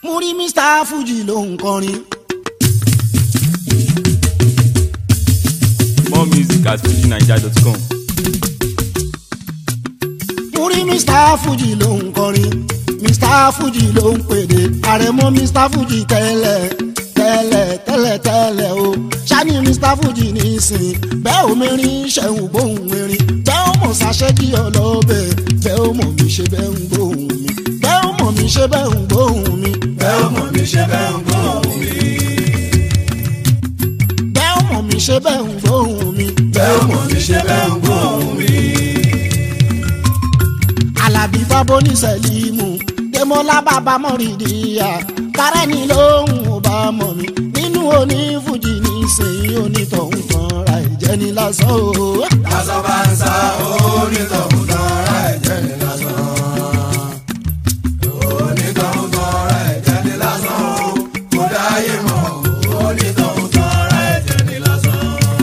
Muri Mr. Fuji ló ń kọrin. More music at fujinaija.com. Muri Mr. Fuji ló ń kọrin. Mr. Fuji ló ń pèdè. Àrẹ̀mọ Mr. Fuji tẹ́lẹ̀ o. Ṣáni Mr. Fuji nísìn. Bẹ́ẹ̀ ò mẹ́rin ṣẹ̀hùn gbóhùn mẹ́rin. Bẹ́ẹ̀ ò mọ̀ ṣàṣẹ́jì ọlọ́bẹ̀. Bẹ́ẹ̀ ò mọ̀ mi ṣe bẹ́ẹ̀ ń gbóhùn mi. Bẹ́ẹ̀ ò mọ̀ mi ṣe bẹ́ẹ̀ ń gbóhùn mi. Bẹ́ẹ̀ ò mọ̀ mi ṣe bẹ́ẹ̀ ń gbóhùn mi. Bẹ́ẹ̀ ò mọ̀ mi ṣe bẹ́ẹ̀ ń gbóhùn mi. Bẹ́ẹ̀ ò mọ̀ mi ṣe bẹ́ẹ̀ ń gbóhùn mi. Àlàbí bábó ní Sẹ́límù. Dèmọ́lá bàbá Mọ̀rídìyà. Kárẹ́ni lóhùn ò bá mọ̀ mi. Nínú onífújì nísìnyí onítọ̀hún kan ra ìjẹ́ ní lásán o. Lásán bá ń sá onítọ̀hún kan ra ìjẹ́ ní lásán. Onítọ̀hún kan ra ìjẹ́ ní lásán o. Kò dáyé mọ̀ onítọ̀hún kan ra ìjẹ́ ní lásán.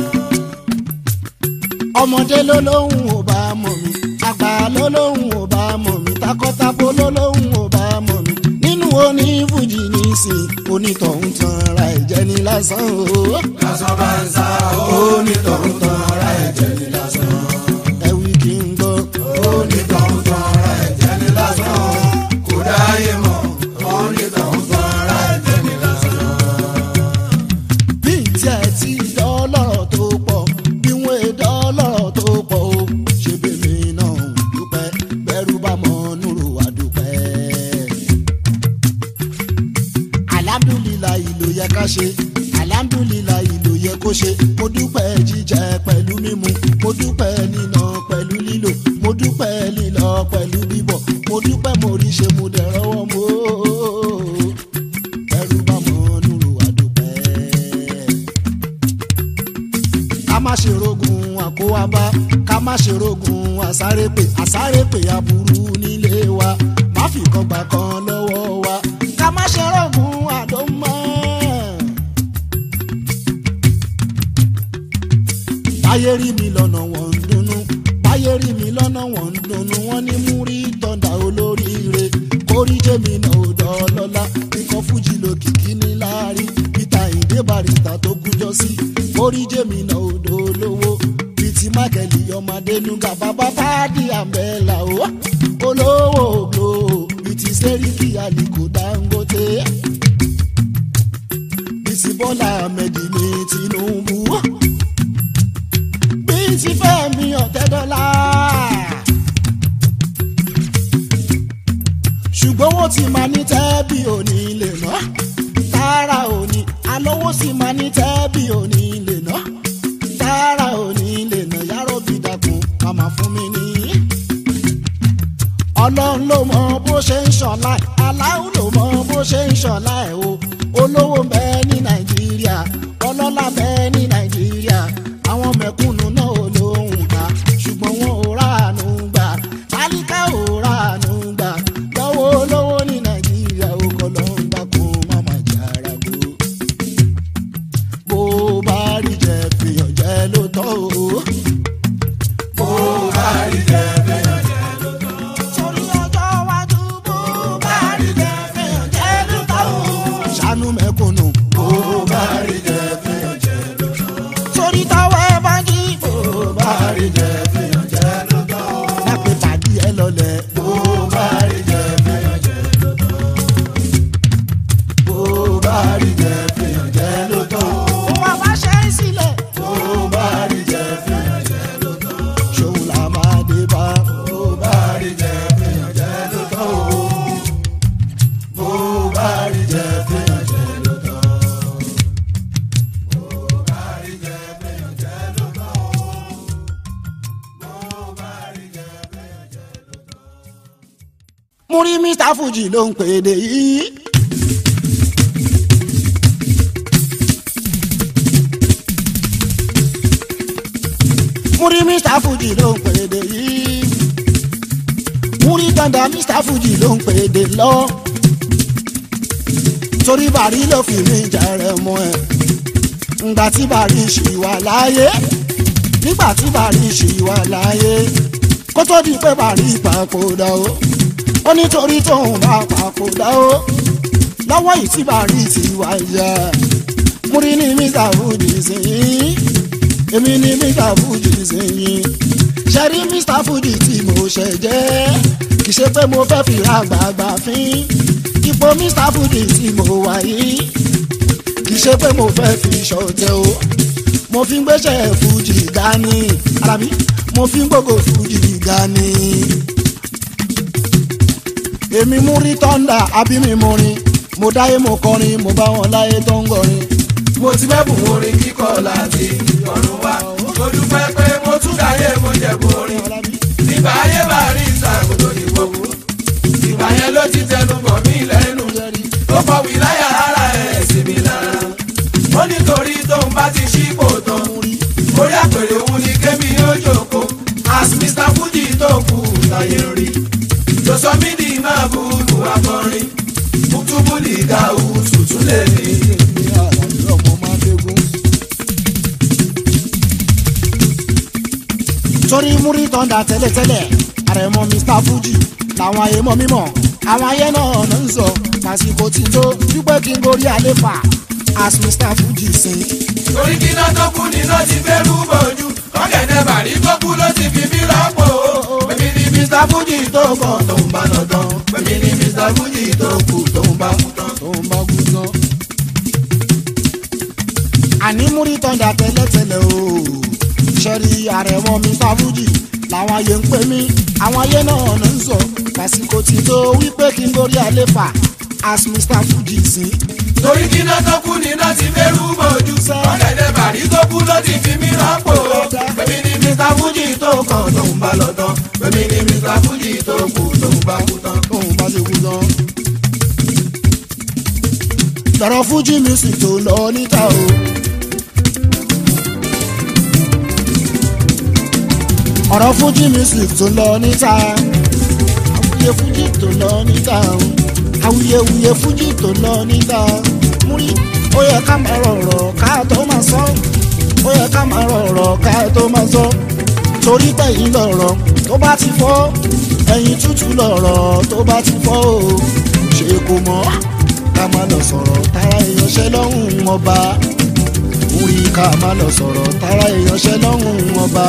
Ọmọdé ló lóhùn ò bá mọ̀ mi. Àgbà ló lóhùn ò bá mọ̀ mi. Takọ́tabo ló lóhùn ò bá mọ̀ mi. Nínú onífújì nísìn onítọ̀hún tan ra ìjẹ́ ní lásán o. Lásán bá ń sá onítọ̀hún kan ra ìjẹ́ ní lásán. Ẹ wí kí n gbọ́. Onítọ̀hún kan ra ìjẹ́ ní lásán. Kò dáyé mọ̀ onítọ̀hún kan ra ìjẹ́ ní lásán. Bí tí ẹ ti dọ́lọ́rọ̀ tó pọ̀, bí wọ́n è dọ́lọ́rọ̀ tó pọ̀ o. Ṣé bèmí náà dúpẹ́, bẹ́rù bá mọ núrò wá dúpẹ́. Alhamdulilayi ló yẹ ká ṣe, alhamdulilayi ló yẹ kó ṣe. Mo dúpẹ́ jíjẹ pẹ̀lú mímu, mo dúpẹ́ níná pẹ̀lú lílò, mo dúpẹ́ lílọ pẹ̀lú bíbọ̀, mo dúpẹ́ mo rí ṣe mo dẹ̀ rọ́wọ́ mo. Bẹ́rù bá mọ núrò wá dúpẹ́. Ká má ṣe rogun àkówábá, ká má ṣe rogun àsárépè aburú nílé wa, má fi kan gbà kan lọ́wọ́ wa. Ká má ṣe rogun àdómọ́. Báyé rí mi lọ́nà wọ́n ń dunnú, báyé rí mi lọ́nà wọ́n ń dunnú. Wọ́n ní Múrí Tọ́ndà olóríire, kórí jẹ́mi náà ò dọ́lọ́lá. Ikọ̀ Fújì lókìkí ní láàrin, Peter Ìdè Barrister tó kújọ sí. Kórí jẹ́mi náà ò dolówó, Bìtì Mákẹ́lì ọmọdé nuga bàbá Fádì Àmbẹ́là o. Olówó ògbó, Bìtì Sẹ́ríkì Àlìkò Dangote. Bìtì Bọ́lá Ahmed ní Tinubu. Bìtì Fẹ́mi Ọ̀tẹ́dọ́lá. Ṣùgbọ́n wọ́n ti máa ní tẹ́bí òní lè ná. Tààrà òní, alówó sì máa ní tẹ́bí òní lè ná. Tààrà òní lè ná, yàrá òbí dàkún, màmá fún mi ní. Ọlọ́run ló mọ bó ṣe ń ṣọlá ẹ̀, aláwọ̀ ló mọ bó ṣe ń ṣọlá ẹ̀ o. Olówó ń bẹ ní Nàìjíríà, ọlọ́lá bẹ ní Nàìjíríà. Àwọn mẹ̀kúnnù náà ò lóhùn ká, ṣùgbọ́n wọn ò ráàánú gbà. Tálíkà ò ráàánú gbà. Lọ́wọ́ olówó ní Nàìjíríà, ó kọ́ ló ń dákun máma jára gbó. Bó bá rí jẹ fìyàn jẹ ló tọ́ o. Bó bá rí jẹ fìyàn jẹ ló tọ́. Torí ọjọ́ iwájú bó bá rí jẹ fìyàn jẹ ló tọ́ o. Ṣàánú mẹ̀kúnnù. Bó bá rí jẹ fìyàn jẹ ló tọ́. Torí táwọn ẹ bá jí. Bó Bá rí jẹ fìyàn jẹ ló tọ́. lápẹ́ pàdé ẹ lọlẹ̀. Bó bá rí jẹ fìyàn jẹ ló tọ́. Bó bá rí jẹ fìyàn jẹ ló tọ́. Wọ́n bá ṣe é sílẹ̀. Bó bá rí jẹ fìyàn jẹ ló tọ́. Ṣòun là máa dé bá. Bó bá rí jẹ fìyàn jẹ ló tọ́. Bó bá rí jẹ fìyàn jẹ ló tọ́. Bó bá rí jẹ fìyàn jẹ ló tọ́. Bó bá rí jẹ fìyàn jẹ ló tọ́. Múrí Mr. Fuji ló ń pèdè yìí. Múrí Mr. Fuji ló ń pèdè yìí. Múrí Tọ́ndà Mr. Fuji ló ń pèdè lọ. Torí Bàrí ló fi mí jẹrẹ mọ́ ẹ. Ngbà tí Bàrí ṣì wà láyé. Nígbà tí Bàrí ṣì wà láyé. Kó tó di pé Bàrí papòdà o. Ó nítorí tóun bá papòdà o. lọ́wọ́ yìí tí bàrí ti wá yẹ múrí ní Mr. Fuji sìn èmi ní Mr. Fuji sìn ṣẹ́rí Mr. Fuji tí mo ṣe jẹ́ kì í ṣe pé mo fẹ́ fi àgbààgbà fín ipò Mr. Fuji tí mo wà yìí kì í ṣe pé mo fẹ́ fi ṣọ̀tẹ̀ o mo fi ń gbéṣẹ́ Fuji dání alábí mo fi ń gbógo Fuji dání èmi mú rí tọ́ndà àbí mi mo rin mo dáyé mo kọrin mo bá wọn láyé tó ń gọrin. mo ti mẹ́bùn orin kíkọ láti ọ̀run wá mo dúpẹ́ pé mo tún dáyé mo jẹ̀bù orin nígbà ayé bá rí ìsàkóso ìwòwò ìgbà yẹn ló ti tẹnu bọ̀ mí lẹ́nu ó kọ wìláyà ara ẹ̀ sí mi lára ó nítorí tóun bá ti ṣípò tán orí àpèrè òun ni kébì yóò jókòó as Mr. Fuji tó kù láyé rí tó sọ mí di máa búrú akọrin kútúbù nìga oṣù tún lè ní. torí múrí tọ́ndà tẹ́lẹ̀tẹ́lẹ̀ àrẹ̀mọ Mr. Fuji làwọn ayé mọ́ mímọ́ àwọn ayé náà ló ń sọ àsìkò tí tó dúpẹ́ kí n gorí àléfà as Mr. Fuji sìn. torí kí iná tó kú níná ti fẹ́rù bọ̀jú ọ̀gẹ̀dẹ̀ bàrí tó kú ló ti fi mí rọ́pò èmi ni Mr. Fuji tó kàn tó ń bá lọ tán èmi ni Mr. Fuji tó kù tó ń bá kú tán. àní múrí tọ́ndà tẹ́lẹ̀tẹ́lẹ̀ o ṣẹ́rí àrẹ̀mọ Mr. Fuji làwọn ayé ń pè mí àwọn ayé náà ló ń sọ àsìkò tí tó wípé kí n gorí àléfà as Mr. Fuji sìn. torí kí iná tó kú níná ti fẹ́rù bọ̀jú ọ̀gẹ̀dẹ̀ bàrí tó kú ló ti fi mí rọ́pò èmi ni Mr. Fuji tó kàn tó ń bá lọ tán èmi ni Mr. Fuji tó kù tó ń bá kú tán. lọ́rọ̀ Fuji music tó lọ níta o. ọ̀rọ̀ Fuji music tó lọ níta àwùyé Fuji tó lọ níta àwùyéwùyé Fuji tó lọ níta múrí ó yẹ ká máa rọ̀rọ̀ ká tó máa sọ ó yẹ ká máa rọ̀rọ̀ ká tó máa sọ torí tẹ̀yìn lọ̀rọ̀ tó bá ti fọ́ ẹ̀yìn tútù lọ̀rọ̀ tó bá ti fọ́ o ṣe kò mọ́ ká máa lọ sọ̀rọ̀ tara èèyàn ṣẹ́ lọ́hùn ọba múrí ká máa lọ sọ̀rọ̀ tara èèyàn ṣẹ́ lọ́hùn ọba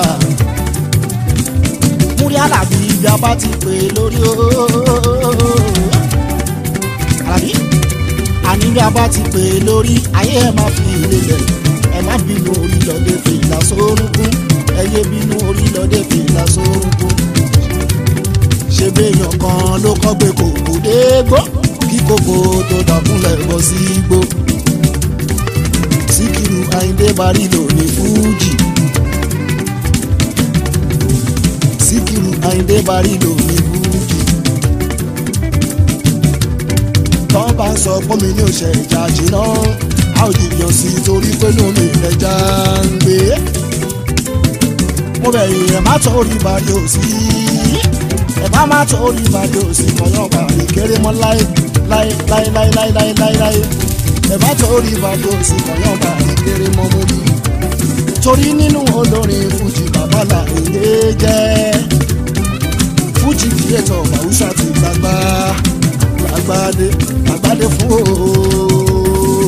múrí Àlàbí ibi a bá ti pè lórí ooo Àlàbí àní bí a bá ti pè lórí ayé ẹ má fi ìrẹ̀lẹ̀ ẹ má bínú orí lọ́dẹ fìlà sórúnkún ẹ yé bínú orí lọ́dẹ fìlà sórúnkún ṣe béèyàn kan ló kọ́ gbé kòkó dégbò kí kòkó tó dàkúnlẹ̀ bọ́ sí igbó Síkírù Àyìndé Bàrílò ní Fújì. Síkírù Àyìndé Bàrílò ní Fújì. tọ́ bá ń sọ pọ́n mi ní òṣè ìjà jìnnà a ò jìyàn sí i torí pé lómi ẹja ń gbé. mo bẹ̀ yìí ẹ̀ má torí Bàrí òsì ẹ̀ bá má torí Bàrí òsì kọ̀yọ́ Bàrí kéré mọ́ láé ẹ̀ bá torí Bàrí òsì kọ̀yọ́ Bàrí kéré mọ́ mórí. torí nínú olórin Fújì bàbá Láìdé jẹ́ Fújì kìrẹ́tọ̀ Bàwúsà ti gbàgbá àgbàdé fún ooo.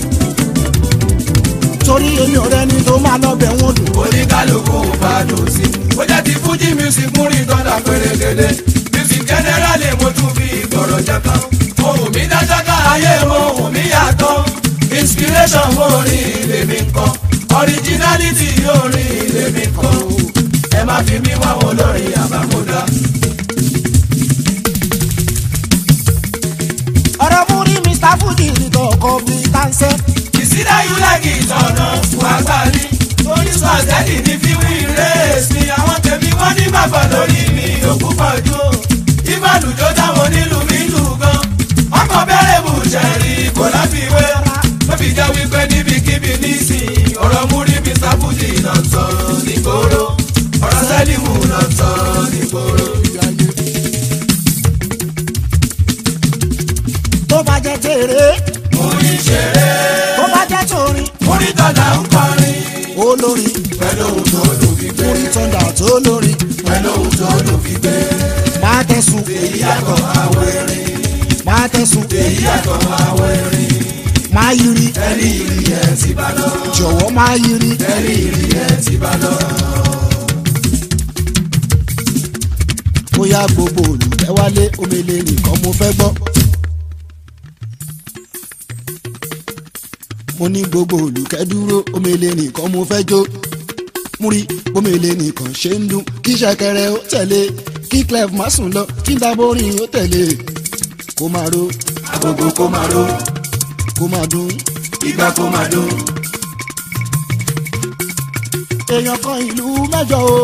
torí èmi ọ̀rẹ́ ni tó máa lọ́bẹ̀ wọn dùn. oníkálukú bá dùn sí ó jẹ́ ti Fuji music múrí tọ́lá pérégedé music generally mo tún fi ìgbọ̀rọ̀ jẹ kan ohun mi dájáká ayé ohun mi yàtọ̀ inspiration orin lèmi ń kọ originality orin lèmi ń kọ ẹ má fi mí wá wọn lórí àbámúdá. ọ̀rọ̀ múrí Mr. Fuji nìkan ọkọ̀ bí táǹsẹ̀. ìsídà you like it ọ̀nà fún agbárí oníṣọ́ àtẹ́lì ní fíwí rèés ni àwọn tèmi wọ́n ní bàbá lórí mi òkú pọ̀jù ìbàlùjọ táwọn nílùú mi lù gan ọkọ̀ bẹ̀rẹ̀ bù jẹ̀rì kò láfiwé ló fi jẹ́ wípé níbikíbi nísìnyí ọ̀rọ̀ múrí Mr. Fuji náà sọ nígboro ọ̀rọ̀ Sẹ́límù náà sọ nígboro. tó bá jẹ́ tèrè múrí ṣeré tó bá jẹ́ torin múrí tọ́lá ń kọrin olórin pẹ̀lú ohun tó dùn fi gbé múrí tọ́ndà tó lórin pẹ̀lú ohun tó dùn fi gbé máa tẹ̀sùn èyí yàtọ̀ àwọn erin máa tẹ̀sùn èyí yàtọ̀ àwọn máa yiri ẹ̀rí ìrì ẹ̀ ti bá lọ. jọ̀wọ́ máa yiri. ẹ̀rí ìrì ẹ̀ ti bá lọ. bóyá gbogbo olùfẹ́ wálé omele nìkan mo fẹ́ gbọ́. mo ní gbogbo olùkẹ́ dúró omele nìkan mo fẹ́ jó. múrí omele nìkan ṣe ń dún kí ṣẹ̀kẹ̀rẹ̀ ó tẹ̀lé kí clef má sùn lọ kí dábòrin ó tẹ̀lé. kó máa ro agogo kó máa ro kó máa dún. ìgbà kó máa dún. èèyàn kan ìlú mẹ́jọ o.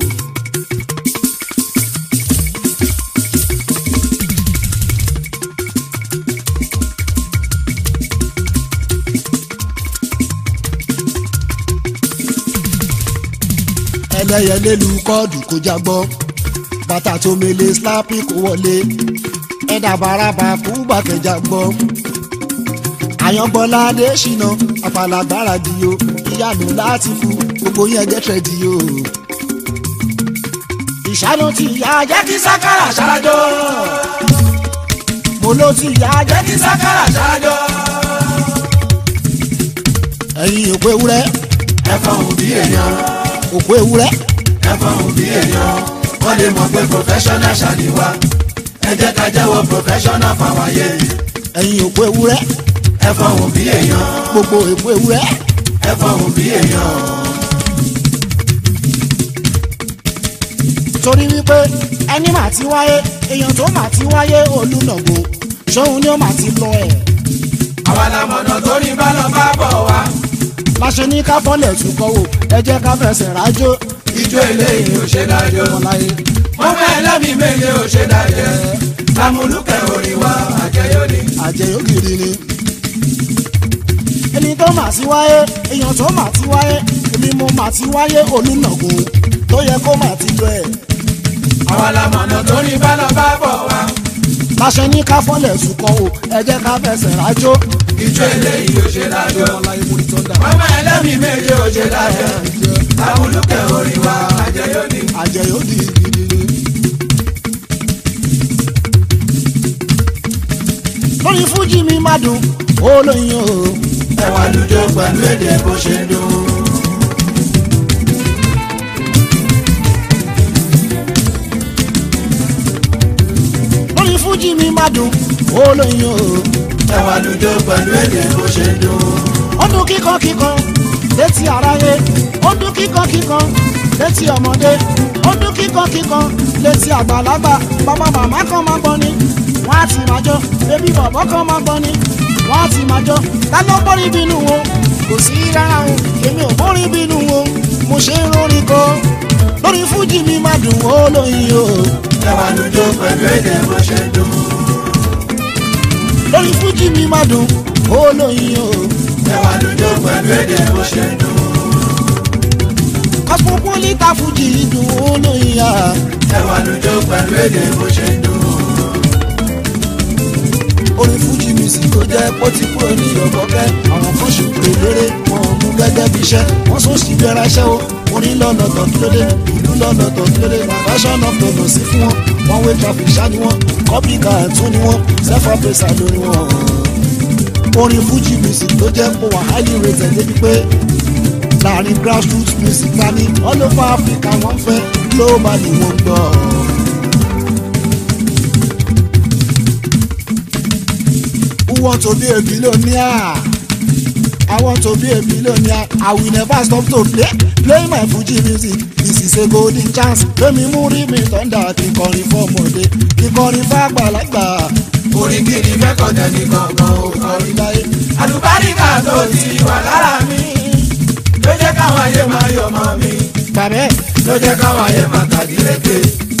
ẹlẹ́yẹlé lu kọ́ọ̀dù kó jágbọ́ bàtà tó mele slapi kó wọlé ẹ̀dà baraba kú bàkẹ́jà gbọ́. àyànbọ́lá adé ṣìnà àfàlàgbára dìyó ìyanu láti kú gbogbo yẹn gẹ́tẹ̀ dìyó. ìṣáná ti yá jẹ́ kí sákàrà ṣáájọ́ mo ló ti yá jẹ́ kí sákàrà ṣáájọ́. ẹ̀yin òkú ewúrẹ́ ẹ̀fọ́ òbí èèyàn. òkú ewúrẹ́ ẹ̀fọ́ òbí èèyàn. wọ́n lè mọ̀ pé professional ṣàníwá. ẹ jẹ́ ká jẹ́wọ́ professional fàwáyé. ẹ̀yin òkú ewúrẹ́ ẹ̀fọ́ òbí èèyàn. gbogbo òkú ewúrẹ́ ẹ̀fọ́ òbí èèyàn. torí wípé ẹni mà ti wáyé èèyàn tó mà ti wáyé olùnàgò ṣóun ni ó mà ti lọ ẹ̀. àwa la mọ̀nà tó ní bá lọ bá bọ̀ wá. láṣẹ ní ká fọ́lẹ̀ túkọ̀ wò ẹ jẹ́ ká fẹsẹ̀ rájò. ijó eléyìí ò ṣe dájọ́. ọláyé mọ́mọ́ ẹlẹ́mìí méje ò ṣe dájọ́. lámúlùkẹ́ orin wa àjẹyó ni. àjẹyó gidi ni. ẹni tó mà ti wáyé èèyàn tó mà ti wáyé èmi mo mà ti wáyé olùnàgò tó yẹ kó mà ti lọ ẹ̀. àwa la mọ̀nà tó ní bá lọ bá bọ̀ wá. láṣẹ ní ká fọ́lẹ̀ túkọ̀ wò ẹ jẹ́ ká fẹsẹ̀ rájò. ijó eléyìí ò ṣe dájọ́. ọláyé mo ní tọ́ndà. mọ́mọ́ ẹlẹ́mìí méje ò ṣe dájọ́. lámúlùkẹ́ orin wa àjẹyó ni. àjẹyó gidi ni. lórí fújì mi má dùn olóyin o. ẹwà lùjọ pẹ̀lú èdè bó ṣe dùn. lórí fújì mi má dùn olóyin o. ẹwà lùjọ pẹ̀lú èdè bó ṣe dùn. ó dún kíkan kíkan létí aráyé ó dún kíkan kíkan létí ọmọdé ó dún kíkan kíkan létí àgbàlagbà bàbá màmá kan máa gbọ́ ni wọ́n á ti máa jọ bébí bàbá kan máa gbọ́ ni wọ́n á ti máa jọ ta ló bórí bínú wọn kò sí rárá o èmi ò bórí bínú wọn mo ṣe ń rórin kọ lórí fújì mi má dùn ó lóyin o. ẹwà lùjọ pẹ̀lú èdè bó ṣe dùn. lórí fújì mi má dùn ó lóyin o. ẹwà lùjọ pẹ̀lú èdè bó ṣe dùn. Cosmopolitan fújì dùn ó lóyin a. ẹwà lùjọ pẹ̀lú èdè bó ṣe dùn. orin fújì music tó jẹ́ pọ́ ti kúrò ní ọ̀gọ́kẹ́ àwọn kan ṣùgbọ́n eléré wọn ò mú gẹ́gẹ́ bí iṣẹ́ wọ́n sọ sí bẹ̀rẹ̀ iṣẹ́ o orin lọ́nà tọ̀ kí ló dé ìlú lọ́nà tọ̀ kí ló dé version of the sí fún wọn one way traffic ṣá ni wọn copy car tún ni wọn self appraisal lórí wọn. orin fújì music tó jẹ́ pọ̀ wà highly rated débi pé láàrin grassroots music tani all over Africa wọ́n fẹ́ globally wọ́n gbọ́. Who want to be a billionaire? I want to be a billionaire. I will never stop to play my Fuji music. This is a golden chance. Fẹ́mi múrí mi tọ́ndà kí kọrin fọ́mọdé kí kọrin fàgbàlagbà. orin kìíní mẹ́kọ̀ọ́ tẹ̀lé kankan ò kọrin láyé. àlùbáríkà tó ti wà lára mi ló jẹ́ káwọn ayé máa yọ̀ mọ́ mi. Bàbẹ́ ló jẹ́ káwọn ayé máa tàbí lékè.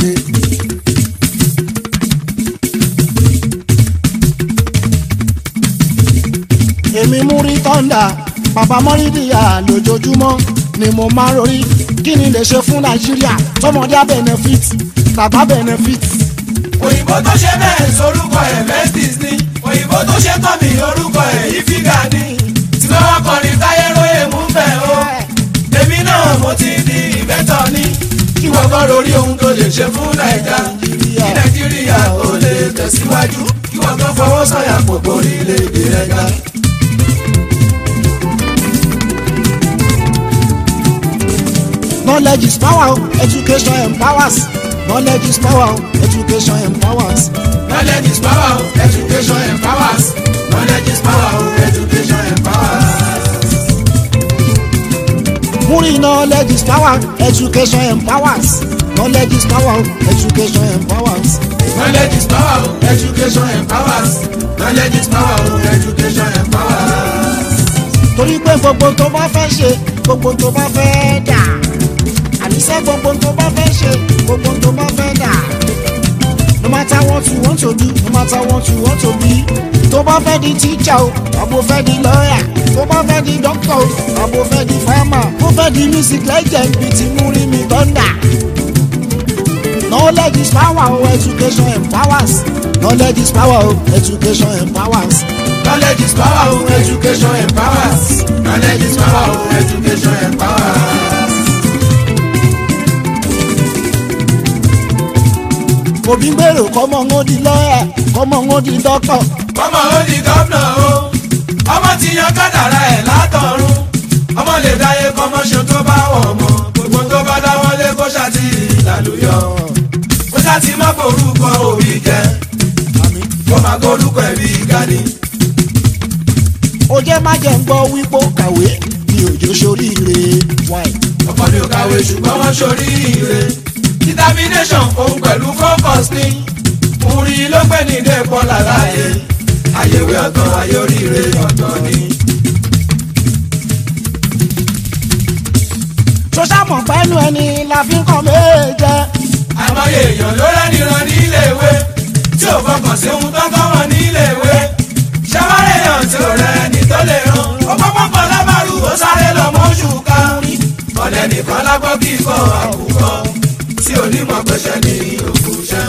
èmi múrí tọ́ndà bàbá mọ́rídìyà lójoojúmọ́ ni mo máa rorí kí ni lè ṣe fún Nàìjíríà tọmọdé benefit bàbá benefit. òyìnbó tó ṣe bẹ́ẹ̀ sorúkọ ẹ̀ Mestis ni òyìnbó tó ṣe tán mi orúkọ ẹ̀ Ìfígà ni tí wọ́n wá kọrin táyé róye mú bẹ́ẹ̀ o èmi náà mo ti di ìbẹ́tọ̀ ni kí wọ́n kọ́ lórí ohun tó lè ṣe fún Nàìjà kí Nàìjíríà ó lè tẹ̀síwájú kí wọ́n kọ́ fọwọ́ sọ̀yà pòpò orílẹ̀-èdè rẹ̀ ga. knowledge is power, education empowers. Knowledge is power, education empowers. Knowledge is power, education empowers. Knowledge is power, education empowers. Muri knowledge is power, education empowers. Knowledge is power, education empowers. Knowledge is power, education empowers. Knowledge is power, education empowers. Torí pé gbogbo tó bá fẹ́ ṣe, gbogbo tó bá fẹ́ dà. Àníṣe gbogbo tó bá fẹ́ ṣe, gbogbo tó bá fẹ́ dà. No matter what you want to do, no matter what you want to be. Tó bá fẹ́ di teacher o, àbò fẹ́ di lawyer. Tó bá fẹ́ di doctor o, àbò fẹ́ di farmer. Tó fẹ́ di music legend bíi ti Muri mi thunder. Knowledge is power, education empowers. Knowledge is power, education empowers. Knowledge is power, education empowers. Knowledge is power, education empowers. Òbí gbèrò kọ́mọ ń di lọ́yà, kọ́mọ ń di dọ́kítọ̀. Kọ́mọ ó di gómìnà o, ọmọ ti yan kádàrá ẹ̀ látọ̀run. Ọmọ lè dáyé kọ́mọ ṣe tó bá wọ̀ mọ́. Gbogbo tó bá dáwọ́lé kó ṣàtì ìlàlúyọ̀. Kó ṣàtì má forúkọ òbí jẹ. Kó má forúkọ ẹ̀bí gani. Ó jẹ́ má jẹ́ ń gbọ́ wípé ó kàwé ní òjò ṣoríire. Ọ̀pọ̀ ni ò kàwé ṣùgbọ́n wọ́n ṣoríire. Determination òun pẹ̀lú focus ní. Muri ló pè ní dépọ̀ làlàyé. Àyèwé ọ̀tọ̀ ayé oríire ọ̀tọ̀ ni. Ṣọ́ṣàmọ̀ pẹ́nu ẹni la fi ń kọ́ méje. Àìmọye èèyàn ló rẹ́ni ran ní iléèwé. Tí ò fọkàn sí ohun tó ń kọ́ wọn ní iléèwé. Ṣẹ́wárẹ̀ èèyàn tí ò rẹ́ni tó lè ràn. Ó pọ́pọ́ kan lábàrú ó sáré lọ mọ́ṣù ká. Ọ̀lẹ́ nìkan lágbọ́ kí ikọ̀ àkùkọ. Tí onímọ̀ pẹ̀ṣẹ̀ ní òkú ṣẹ́.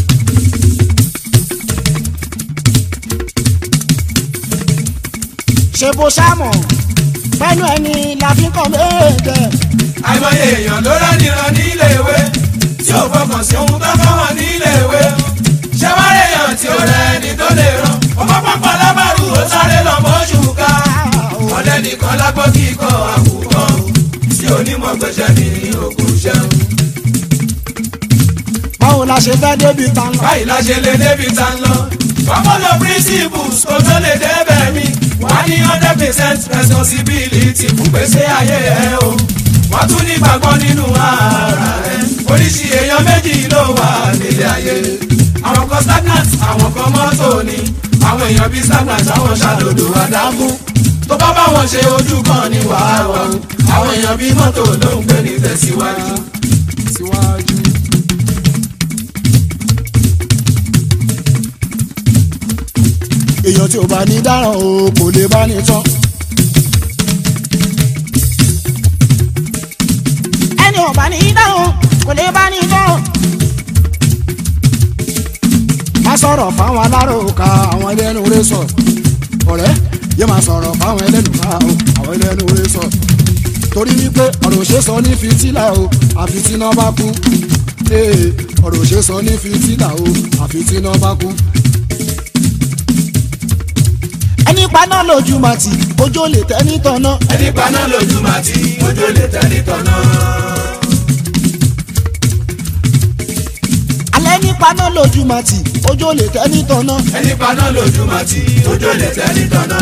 Ṣé bó ṣàmọ̀ pẹ́nu ẹni la fi ń kọ́ méje. Àìmọye èèyàn ló rẹ́ni ran ní iléèwé. Tí ò fọkàn sí ohun tó ń kọ́ wọn ní iléèwé. Ṣẹ́wárẹ̀ èèyàn tí ò rẹ́ni tó lè ràn. Ó pọ́pọ́ kan lábàrú ó sáré lọ mọ́ṣù ká. Ọ̀lẹ́ nìkan lágbọ́ kí ikọ̀ àkùkọ. Tí onímọ̀ pẹ̀ṣẹ̀ ní òkú ṣẹ́. Báwo la ṣe fẹ́ débi ta lọ? Báyìí la ṣe lè débi ta ń lọ. Follow principles kò tó lè débẹ̀ mi. Wà ní 100% responsibility fún gbèsè ayé ẹ o. Wọ́n tún ní gbàgbọ́ nínú ara rẹ̀. Oríṣi èèyàn méjì ló wà nílé ayé. Àwọn kan stagnant, àwọn kan mọ́tò ni. Àwọn èèyàn bíi stagnant, àwọn ṣàlòdò adágún. Tó bá bá wọn ṣe ojú kan ní wàá wà o. Àwọn èèyàn bíi mọ́tò ló ń gbé ní tẹ̀síwájú. Èèyàn tí ò bá ní dáràn o kò lè bá ní tán. Ẹni ò bá ní dáràn kò lè bá ní tán. Má sọ̀rọ̀ fáwọn aláròkà àwọn ẹlẹ́nu rẹ̀ sọ. Ọ̀rẹ́ yé máa sọ̀rọ̀ fáwọn ẹlẹ́nu ká o àwọn ẹlẹ́nu rẹ̀ sọ. Torí wípé ọ̀rọ̀ òṣè sọ ní fìtílà o àfi tí iná bá kú. Ọ̀rọ̀ òṣè sọ ní fìtílà o àfi tí iná bá kú. Ẹni paná lójú màtí ojú lè tẹ́ ní tọ̀nà. Ẹni paná lójú màtí ojú lè tẹ́ ní tọ̀nà. Alẹ́ ní paná lójú màtí ojú lè tẹ́ ní tọ̀nà. Ẹni paná lójú màtí ojú lè tẹ́ ní tọ̀nà.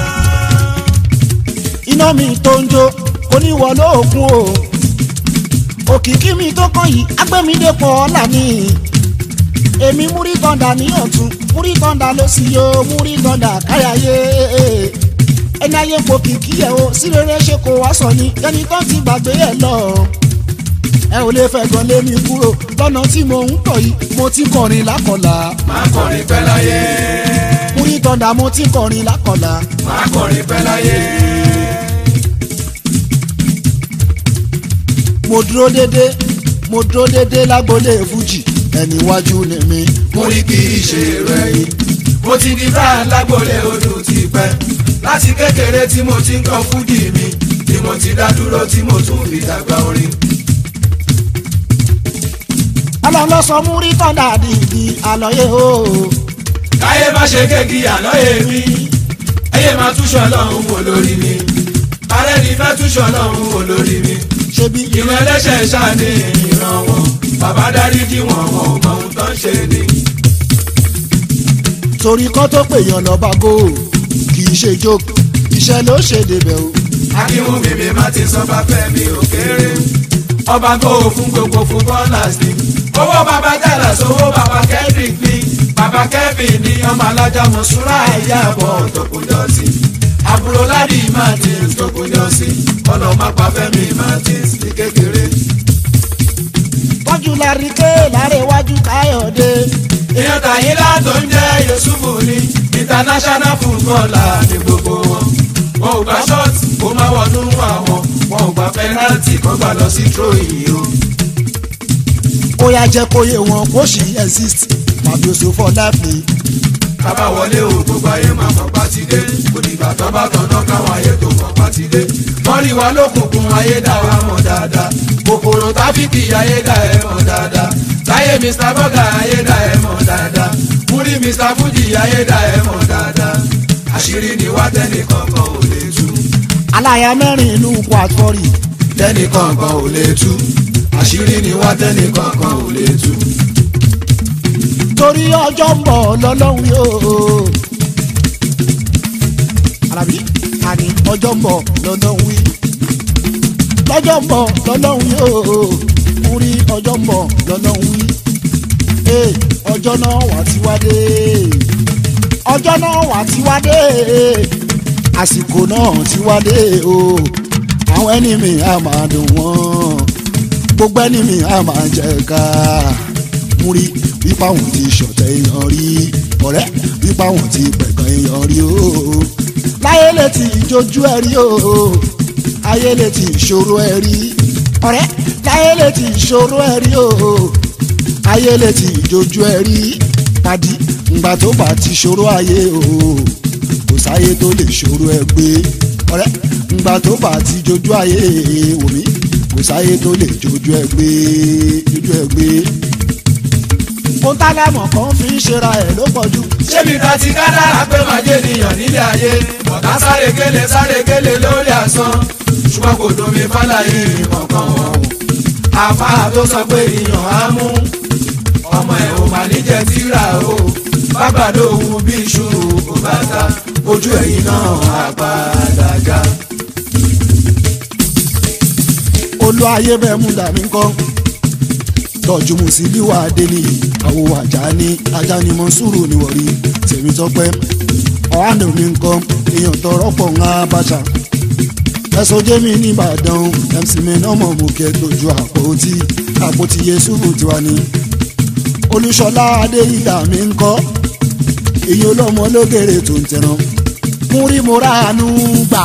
Iná mi tó ń jó oníwọ̀ lóògùn o. Òkìkí mi tó kàn yìí agbẹ́mídépọ̀ ọ̀la ni. Èmi Muri Thunder ní ọ̀tún Muri Thunder ló sì yọ Muri Thunder káyàyé. Ẹni ayé po kìkì ẹ̀ o sí rere ṣe kò wá sọ ni ẹni tó ti gbàgbé ẹ̀ lọ. Ẹ ò lè fẹ́ gan lé mi kúrò lọ́nà tí mo ń tọ̀ yìí mo ti kọrin lákọ̀ọ́lá. Máa kọrin pẹ́ láyé. Muri Thunder mo ti kọrin lákọ̀ọ́lá. Máa kọrin pẹ́ láyé. Mo dúró dédé lágbolé fújì ẹni wájú ni mi. Muri kì í ṣe rẹ̀yìn. Mo ti di brand lágbolé odò ti pẹ́. Láti kékeré tí mo ti ń kọ fújì mi. Tí mo ti dá dúró tí mo tún fi dàgbà orin. Ọlọ́run ló sọ Muri Thunder dìdì àlọ́yé o. Káyé má ṣe kéèkì àlọ́yé mi. Ẹyẹ máa túṣọ lọ́hùn wò lórí mi. Parẹ́ ni fẹ́ túṣọ lọ́hùn wò lórí mi. ṣebí ìran ẹlẹ́ṣẹ̀ ṣáàní ìran wọn bàbá dáríjì wọn wọn ò mọ ohun tó ń ṣe ni. torí kọ́ tó pèèyàn lọ́ba góò kì í ṣe jókòó iṣẹ́ ló ṣe débẹ̀ o. akíwọ́n bèbè má ti sọ bá fẹ́ mi ò kéré ọba góò fún gbogbo footballers ni owó bàbá jàlá sówó bàbá Kendrick ni bàbá Kevin ní ọmọ alájà mọ̀ṣúra ìyàbọ̀ tó kó jọ sí àbúrò Ládì Martins tó kó jọ sí ọlọ́mọpá Fẹ́mi Martins ní kékeré. wájú láríkè lárẹ̀wájú Káyọ̀dé. èèyàn tàyínlá tó ń jẹ́ Yusufu ní international footballer ní gbogbo wọn wọn ò gba short kó má wọnú àwọn wọn ò gba penalty kó gbà lọ sí tróyì o. ó yá jẹ́ kó yé wọn kó sì exist tàbí oṣù for life ni. kábà wọlé o gbogbo ayé máa mọ̀ pátidé òdìgbà tó bá tọ̀nà káwọn ayé tó mọ̀ pátidé wọ́n rí wa lókùnkùn ayé dá wa mọ̀ dáadáa kòkòrò táfíìkì ayé dá ẹ mọ̀ dáadáa táyé Mr. Burger ayé dá ẹ mọ̀ dáadáa múrí Mr. Fuji ayé dá ẹ mọ̀ dáadáa àṣírí ni wá tẹ́nìkankan ò lè tú. aláya mẹ́rin ìlú kwatfọ́rì. tẹ́nìkankan ò lè tú àṣírí ni wá tẹ́nìkankan ò lè tú. torí ọjọ́ ń bọ̀ lọ́lọ́run yóò. Àlàbí àní ọjọ́ ń bọ̀ lọ́lọ́run wí. lọ́jọ́ ń bọ̀ lọ́lọ́run yóò. mo rí ọjọ́ ń bọ̀ lọ́lọ́run wí. ọjọ́ náà wà tí wá dé. ọjọ́ náà wà tí wá dé. àsìkò náà tí wá dé o. àwọn ẹni mi á máa dùn wọ́n. gbogbo ẹni mi á máa jẹ ká. mo rí wípé àwọn ti ṣọ̀tẹ̀ èèyàn rí ọ̀rẹ́ wípé àwọn ti pẹ̀gàn èèyàn rí o. láyé lè ti ìjojú ẹ rí o. ayé lè ti ìṣòro ẹ rí ọ̀rẹ́ láyé lè ti ìṣòro ẹ rí o. ayé lè ti ìjojú ẹ rí pàdí ǹgbà tó bá ti ṣòro ayé o. kò sáyé tó lè ṣòro ẹ gbé ọ̀rẹ́ ǹgbà tó bá ti jojú ayé wò mí kò sáyé tó lè jojú ẹ gbé. ohun tálámọ̀ kan fi ń ṣera ẹ̀ ló pọ̀jù. ṣébi ta ti ká dára pé máa jẹ́ ènìyàn nílé ayé ọ̀tá sáré gélé lórí àsán ṣùgbọ́n kò domi fálàyé kankan wọn. àfáà tó sọ pé ìyàn á mú ọmọ ẹ̀ ò máa ní jẹ́ tíra o bàbàdo òun bí iṣu kò bá ta ojú ẹ̀yìn náà á padà já. olú ayé bẹ́ẹ̀ mú dàmí kọ́ tọ́jú Musiliu Adéníyì àwo ajá ni Mọ́nsúrù ni wọ̀rí tèmi tọ́pẹ́ ọ̀hánà mi nǹkan èèyàn tọrọ pọ̀ ń Abacha ẹ̀sọ́ jẹ́mi nìbàdàn MC mi náà mọ̀ mú kẹ́ tójú àpótí Yésùfù tiwa ni Olúṣọlá Adéyìgá mi ń kọ́ èyí olómọ lókèrè tó ń tẹran múrí mo ráàánú gbà.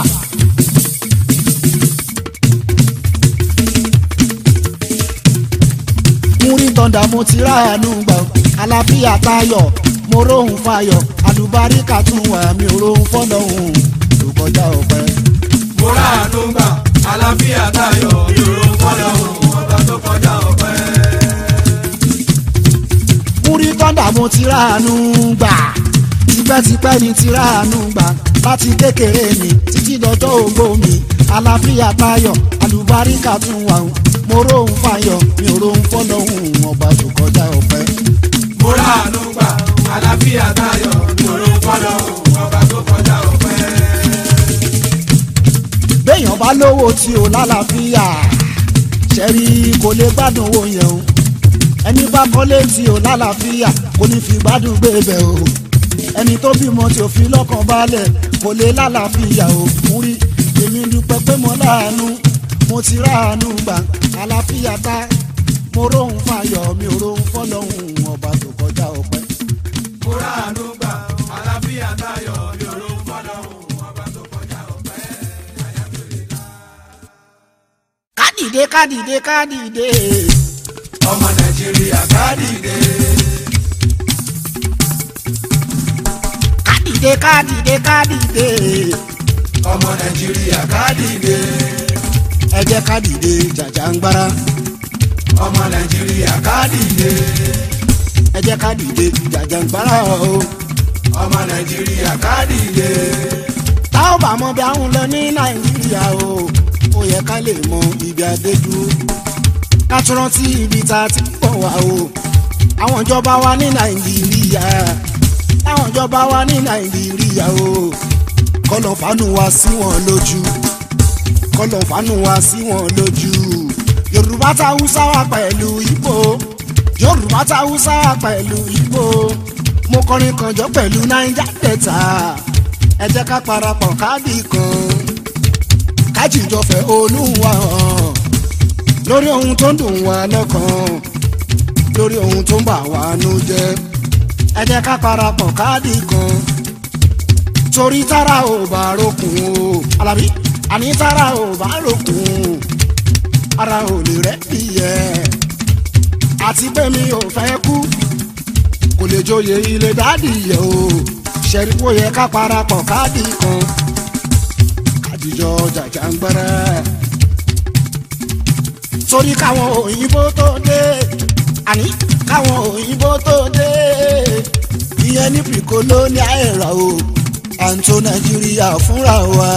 múrí tọ́ndà mo ti ráàánú gbà àlàáfíà tayọ̀ mo róhùn fayọ̀ àlùbáríkà tún wà mí róhùn fọ́lọ́hùn tó kọjá ọ̀pẹ. mo ráàánú gbà àlàáfíà tayọ̀ mi róhùn fọ́lọ́hùn ọba tó kọjá ọ̀pẹ. múrí tọ́ndà mo ti ráàánú gbà tipẹ́tipẹ́ ni ti ráàánú gbà láti kékeré mi títí dọjọ́ ògbó mi àlàáfíà tayọ̀ àlùbáríkà tún wà mo róhùn fayọ̀ mi ò róhùn fọ́lọ́hùn ọba tó kọjá ọ̀pẹ. mo ráàánú gbà àlàáfíà tayọ̀ mi ò róhùn fọ́lọ́hùn ọba tó kọjá ọ̀pẹ. béèyàn bá lówó tí ò lálàáfíà ṣẹ́rí kò lè gbádùn owó yẹn o ẹni bá kọ́lé tí ò lálàáfíà kò ní fi gbádùn gbé bẹ̀ o ẹni tó bímọ tí ò fi lọ́kàn balẹ̀ kò lè lálàáfíà o mú rí èmi dúpẹ́ pé mo láàánú mo ti ráàánú gbà àlàáfíà tá mo róhùn fayọ̀ mi ò róhùn fọ́lọ́hùn ọba tó kọjá ọpẹ́. mo ráàánú gbà àlàáfíà tayọ̀ mi ò róhùn fọ́lọ́hùn ọba tó kọjá ọpẹ́. kádìdé ọmọ Nàìjíríà kádìdé. kádìdé ọmọ Nàìjíríà kádìdé. ẹ jẹ́ kádìdé jàjàngbara. ọmọ Nàìjíríà kádìdé. ẹ jẹ́ kádìdé jàjàngbara o. ọmọ Nàìjíríà kádìdé. tá ò bá mọ bí àwọn lọ ní Nàìjíríà o ó yẹ yẹ ká lè mọ ibi adédúró ká tún rántí ibi tá a ti pọ̀ wá o. àwọn ìjọba wa ní nàìjíríà àwọn ìjọba wa ní nàìjíríà o kọ́lọ̀ fánú wa sí wọn lójú kọ́lọ̀ fánú wa sí wọn lójú. yorùbá tá hausa wà pẹ̀lú ìgbò yorùbá tá hausa wà pẹ̀lú ìgbò mo kọrin kànjọ́ pẹ̀lú naija delta ẹ jẹ́ ká parapọ̀ kábì kan kájíjọfẹ́ olúwa hàn lórí ohun tó ń dùn wá lọ́kàn lórí ohun tó ń bà wá nú jẹ́ ẹ jẹ́ ká parapọ̀ kábì kan torí tára ò bá rókun o Alábí àní tára ò bá rókun ara ò lè rẹ́ ìyẹ àti pé mi ò fẹ́ kú kò lè joyè ilé dádì yẹ o ṣẹ̀rí kó yẹ ká parapọ̀ kábì kan kájíjọ jàjàngbara torí káwọn òyìnbó tó dé àní káwọn òyìnbó tó dé ìyẹn ní pre-colonial era o àǹtó nàìjíríà fúnra wa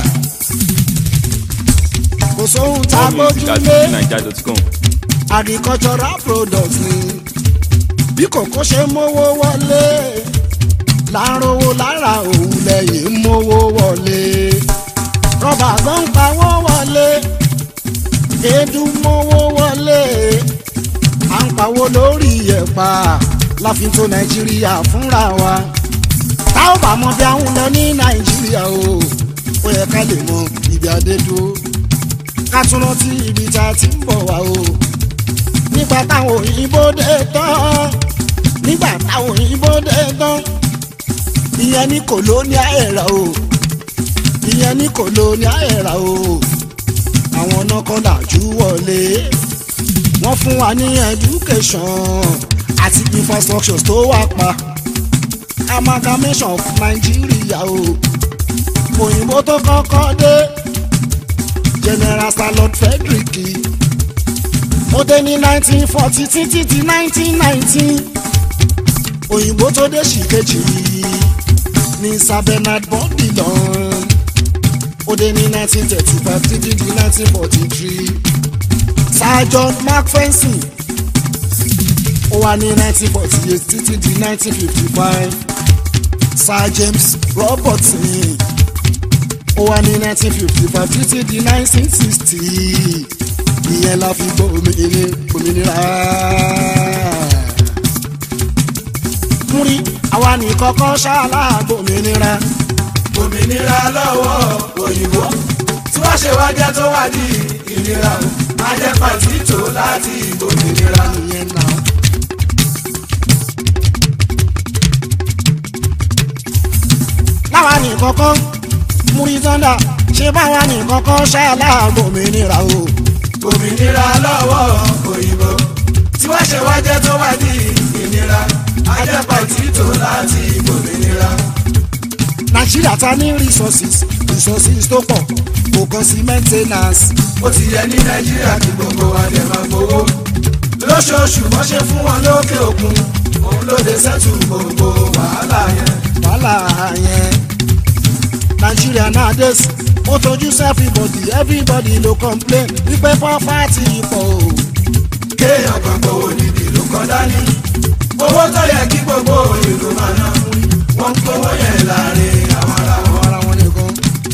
kò sóhun tá a gbójúlé agricultural products ni bí kòkó ṣe mówó wọlé láàrówó lára òun lẹ́yìn mówó wọlé rọ́bà gan pawó wọlé èédú mówó wọlé à ń pawó lórí ẹ̀pà láfin tó nàìjíríà fúnra wa tá ò bá mọ bí àwọn lọ ní nàìjíríà o ó yẹ ká lè mọ ibi adédúró ká tún rántí ibi tá a ti ń bọ̀ wá o nígbà táwọn òyìnbó dé tán nígbà táwọn òyìnbó dé tán ìyẹn ní colonial era o ìyẹn ní colonial era o àwọn náà kọ́ làjú wọlé wọ́n fún wa ní education àti infrastructures tó wà pa amalgamation of Nigeria o òyìnbó tó kọ́kọ́ dé General Salot Frederick ó dé ní 1940 títí di 1919 òyìnbó tó dé ṣìkejì ní Sir Bernard Bondilon ó dé ní 1935 títí di 1943 Sir John Macpherson ó wà ní 1948 títí di 1955 Sir James Robertson ó wà ní 1955 títí di 1960 ìyẹn la fi gbòmìnira. múrí àwa ní kọ́kọ́ ṣáàlà gbòmìnira. òmìnira lọ́wọ́ òyìnbó tí wọ́n ṣe wá jẹ́ tó wá di ìnira o má jẹ́ pàtí tó láti gbòmìnira. ìyẹn náà. láwa ní kọ́kọ́ múrí tọ́ndà ṣé báwa ní kọ́kọ́ ṣáàlà gbòmìnira o. òmìnira lọ́wọ́ òyìnbó tí wọ́n ṣe wá jẹ́ tó wá di ìnira má jẹ́ pàtí tó láti gbòmìnira. nàìjíríà ta ní resources tó pọ̀ kò kàn sí maintenance. ó ti yẹ ní nàìjíríà kí gbogbo wa lè máa gbowó lóṣooṣù wọ́n ṣe fún wọn lókè òkun òun ló dé sẹ́tù gbogbo wàhálà yẹn. nàìjíríà nowadays ó tojú sí everybody ló complain wípé poverty pọ̀ o. kéèyàn kan gbowó níbi ìlú kan dání owó tó yẹ kí gbogbo ìlú máa ná wọ́n gbowó yẹn láàrin àwọn ara wọn nìkan.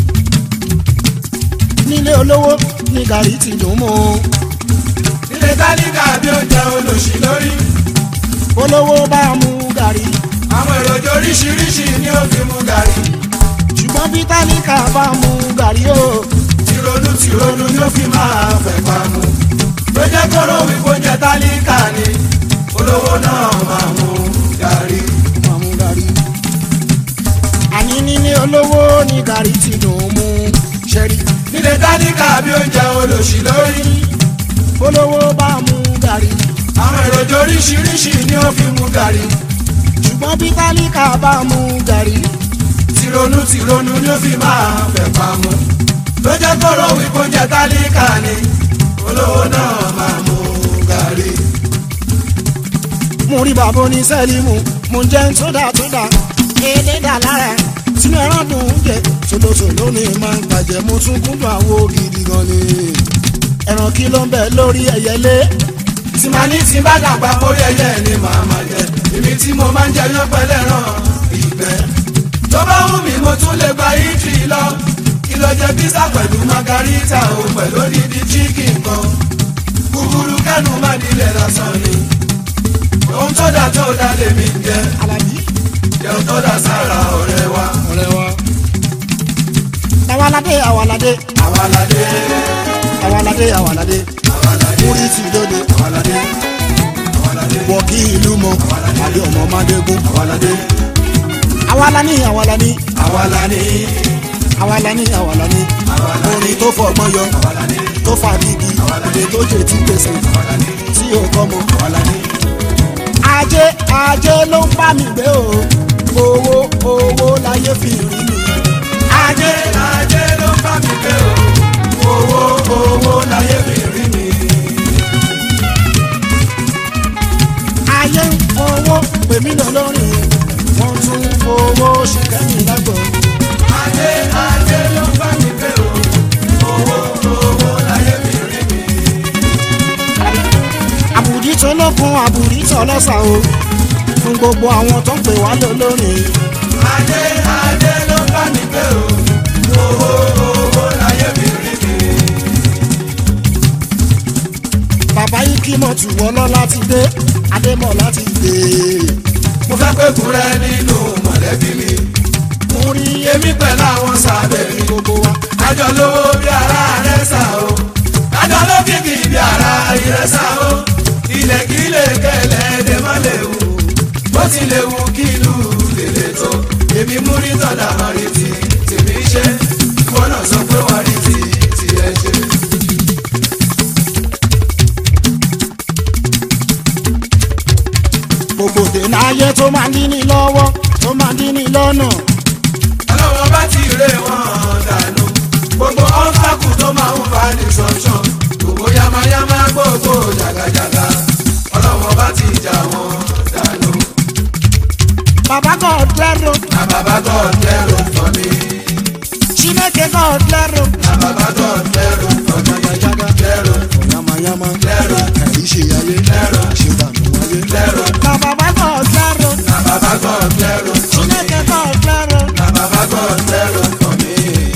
nílé olówó ní gàrí ti dùn mọ́ o. nílé tálíkà bí ó jẹ olóṣì lórí. olówó bá mú gàrí. àwọn èròjà oríṣiríṣi ni ó fi mú gàrí. ṣùgbọ́n bí tálíkà bá mú gàrí o. tìrònú ni ó fi máa fẹ́ pa mú. ló jẹ́ kóró wípé ó jẹ tálíkà ni olówó náà máa mú gàrí. àní nílé olówó ní gàrí ti dùn mú ṣẹ́rí. nílé tálíkà bí ó jẹ olóṣì lórí. olówó bá mú gàrí. àwọn èròjà oríṣiríṣi ni ó fi mú gàrí. ṣùgbọ́n bí tálíkà bá mú gàrí. tìrònú ni ó fi máa fẹ́ pa mú. ló jẹ́ kóró wípé ó jẹ tálíkà ni olówó náà máa mú gàrí. mo rí bàbá oníṣẹ́límù mo ń jẹun tó dà èdè dà lára sínú ẹran dùn ún jẹ tòlótòló tó ní máa ń gbàjẹ́ mo tún kúndùn àwo gidi gan ni ẹran kí ló ń bẹ lórí ẹyẹlé. tí màá ní tí bá dàgbà mórí ẹyẹ ni màá máa jẹ èmi tí mo máa ń jẹ yán pẹlẹran ìgbẹ́. tó bá wù mí mo tún lè gba ìtì lọ kí ló jẹ pizza pẹ̀lú margarita o pẹ̀lú odidi chicken kan kúkúrú kẹ́nu má dilẹ̀ lásán ni ohun tó dá lèmi ń jẹ jẹun tó dá sára ọ̀rẹ́ wa. Awalade awalade Awalade awalade awalade múrí ti lóde Awalade wọ́kí ìlú mọ́ àdé ọmọ mádégún Awalade awalani awalani Awalani awalani orin tó fọgbọ́n yọ tó fàdígi òde tó jẹ tí gbèsè tí ò kọ́mọ. ajé ló ń bá mi gbé o owó láyé fi rí mi. ajé ló ń bá mi gbé o owó láyé fi rí mi. ayé ń fowó pèmí lọ lórí wọ́n tún fowó ṣìkẹ́mi lágbo. ajé ló ń bá mi gbé o owó láyé fi rí mi. àbùdí tó lókun àbùdí tó lọ́sà o fún gbogbo àwọn tó ń pè wá lólórí. ajé ló ń bá mi gbé o owó láyé fi rí mi. bàbá yìí kí mọ̀ tù wọ́ lọ láti dé adémọ̀ láti dé. mo fẹ́ pé kúrẹ́ nínú mọ̀lẹ́bí mi. mo rí èmi pẹ̀lú àwọn sábẹ́ mi. gbogbo wa. àjọ lówó bí ara rẹ̀ sá o. àjọ ló kìkì bí ara rẹ̀ sá o. ilẹ̀ kí lè kẹlẹ̀ ẹ̀dẹ̀ má lè wù. bó ti lè wù kí ìlú lè tó. èmi mú rí tọ́da máa rí ti tèmi ṣe. ìwọ náà sọ pé wàá rí ti ẹ ṣe. gbogbo dènà ayé tó máa ń dín ní lọ́wọ́ tó máa ń dín ní lọ́nà. ọlọ́wọ́ bá ti rè wọ́n dànù. gbogbo ọ́fàkù tó máa ń fa ní ṣọ̀ṣọ̀. gbogbo yamayama gbogbo jàgàjàgà. ọlọ́wọ́ bá ti jà wọ́n dànù. bàbá God lẹ́rọ. na baba God lẹ́rọ fún mi. Chineke God lẹ́rọ. na baba God lẹ́rọ fún mi. lẹ́rọ yamayama lẹ́rọ kàrí ṣe ayé lẹ́rọ ṣe dànù ayé. lẹ́rọ na bàbá God lẹ́rọ. na baba God lẹ́rọ fún mi. Chineke God lẹ́rọ. na baba God lẹ́rọ fún mi.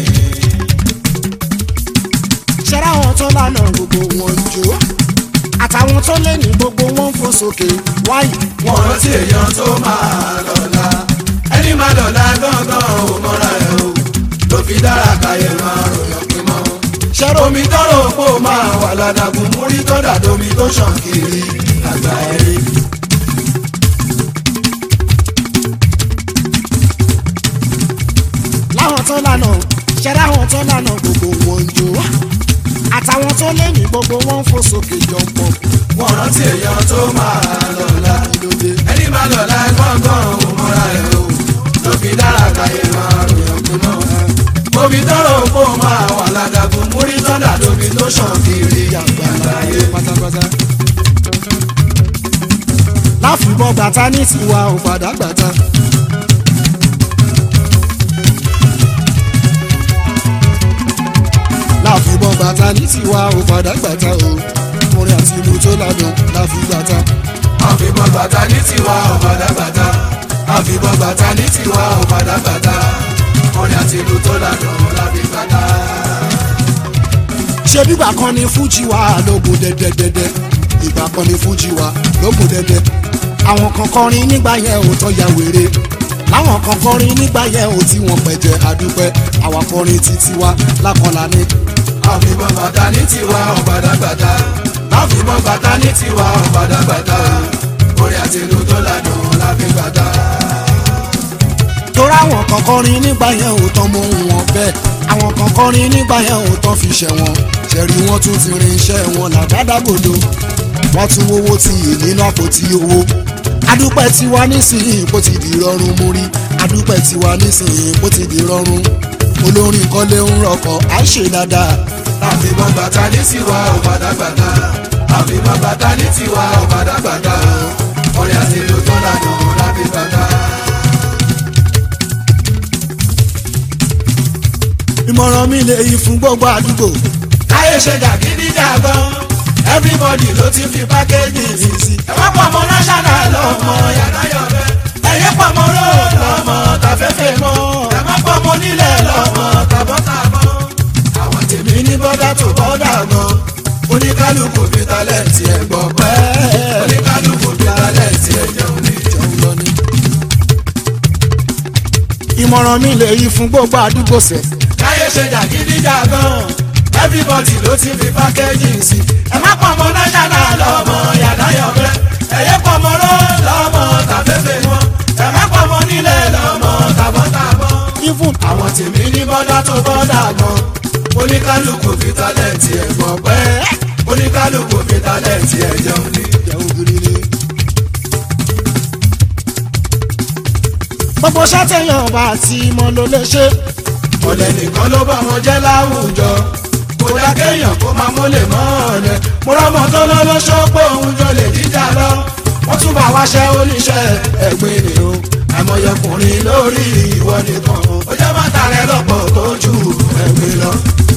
ṣẹ́ra àwọn tó lánà gbogbo wọn jó àtàwọn tó lé ní gbogbo wọn fò sókè wáyé. wọ́n rántí èèyàn tó máa lọ́la ẹni máa lọ́la gángan ò mọ́ra ẹ̀ o ló fi dára káyé máa ròyàn pé mọ́. ṣẹ́rọ omi tọrọ òpó máa wà ládàgùn múrí tó dàdomi tó ṣàn kiri àgbà ẹ̀rí. láwọn tó lánà ṣẹ́ra àwọn tó lánà gbogbo wọn jó àtàwọn tó lé ní gbogbo wọn fò sókè jọpọ̀. wọ́n rántí èèyàn tó máa lọ́la ẹni máa lọ́la gángan ò mọ́ra ẹ̀ o ló fi dára káyé máa ròyàn pé mọ́. omi tọrọ òpó máa wà ládàgùn múrí tó dàdomi tó ṣàn kiri àgbà ẹ̀rí. pátápátá. láfìbọn gbàtà ní tiwa ò padà gbàtà. láfìbọn gbàtà ní tiwa ò padà gbàtà o orin àti ìlú tó ládùn láfi gbàtà. àfìbọn bàtà ní tiwa ọ̀bàdà bàtà àfìbọn bàtà ní tiwa ọ̀bàdà bàtà orin àti ìlú tó lànà láfi bàtà. ṣé bígbà kan ni fújì wà lógun dẹ́dẹ́dẹ́dẹ́ ìgbà kan ni fújì wà lógun dẹ́dẹ́ àwọn kan kọrin nígbà yẹn ò tọ́ ya wèrè láwọn kan kọrin nígbà yẹn ò tí wọ́n pẹ̀jẹ́ àdúpẹ́ àwa kọrin títí wa lákọlá ní. àfìbọn bàtà ní tiwa ọ̀bàdà bàtà àfìbọn bàtà ní tiwa ọ̀bàdà bàtà orin àti ìlú tó lànà láfi bàtà. torí àwọn kan kọrin nígbà yẹn ò tán mọ ohun wọn bẹ́ẹ̀ àwọn kan kọrin nígbà yẹn ò tán fi ṣẹ̀ wọn ṣẹ̀rí wọn tún ti rin iṣẹ́ wọn làgádàgodo wọ́n tún wówó ti yè nínú àpótí owó adúpẹ́ tiwa nísìnyí kó ti di rọrùn mú rí adúpẹ́ tiwa nísìnyí kó ti di rọrùn olórin kọ́lé ń rọkọ̀ á ṣe dáadáa. àfìbọn bàtà ní tiwa ọ̀bàdà bàtà àfìbọn bàtà ní tiwa ọ̀bàdà bàtà orin àti ìlú tó lànà láfi bàtà. ìmọ̀ràn mi lè yí fún gbogbo àdúgbò. káyé ṣe jàgídíjàgan everybody ló ti fi pákéjì sí sí. ẹ wá pọ̀ mọ́ national lọ́mọ yàrá yọ̀bẹ. ẹ̀yẹ́ pọ̀ mọ́ road lọ́mọ tàfẹ́fẹ́ mọ́. ẹ má pọ̀ mọ́ nílẹ̀ lọ́mọ tàbọ̀tàbọ̀. àwọn tèmi ní bọ́dà tó bọ́dà gan. oníkálukú fi tálẹ̀ǹtì ẹ̀ gbọ́ pẹ́. oníkálukú fi tálẹ̀ǹtì ẹ̀ jẹun ní jẹun lọ ní. ìmọ̀ràn mi lè yí fún gbogbo àdúgbò sẹ̀. káyé ṣe jàgídíjàgan everybody ló ti fi pákéjì sí. ẹ má pọ̀ mọ́ national lọ́mọ yàrá yọ̀bẹ. ẹ̀yẹ́ pọ̀ mọ́ road lọ́mọ tàfẹ́fẹ́ mọ́. ẹ má pọ̀ mọ́ nílẹ̀ lọ́mọ tàbọ̀tàbọ̀. even àwọn tèmi ní bọ́dà tó bọ́dà gan. oníkálukú fi tálẹ̀ǹtì ẹ̀ gbọ́ pẹ́. oníkálukú fi tálẹ̀ǹtì ẹ̀ jẹun ní. gbogbo sátẹ̀yàn ọba àti ìmọ̀ ló lè ṣe. ọ̀lẹ́ nìkan ló bá wọn jẹ́ láwùjọ. kò dá kéèyàn kó máa mọ́lẹ̀ mọ́ ọ̀lẹ́. mo rọ́mọ tó lọ́lọ́ṣọ́ pé òun jọ lè jíjà lọ. wọ́n tún bá wá ṣẹ́ oníṣẹ́ ẹ̀gbin ni o. àìmọyọkùnrin lórí ìwọ nìkan. ó jẹ́ bàtà rẹ lọ́pọ̀ tó ju ẹ̀gbin lọ.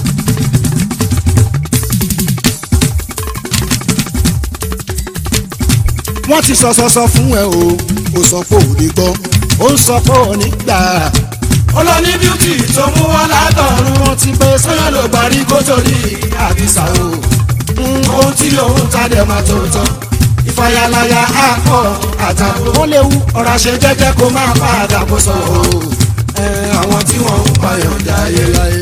wọ́n ti sọ fún ẹ o ò sọ pé ò ní gbọ́ ó ń sọ pé ò ní gbà. olóní bíútì tó mú wá látọ̀run. wọ́n ti pé sọ́yọ́ ló gbàrí kó tó ní àbísà o. ohun tí òun tàdé máa tó tán. ìfàyàlàyà àpọ̀ àtàwọn. ó léwu ọ̀rọ̀ ṣe jẹ́jẹ́ kó máa padà kó sọ o. àwọn tí wọ́n ń payàn jáyé láyé.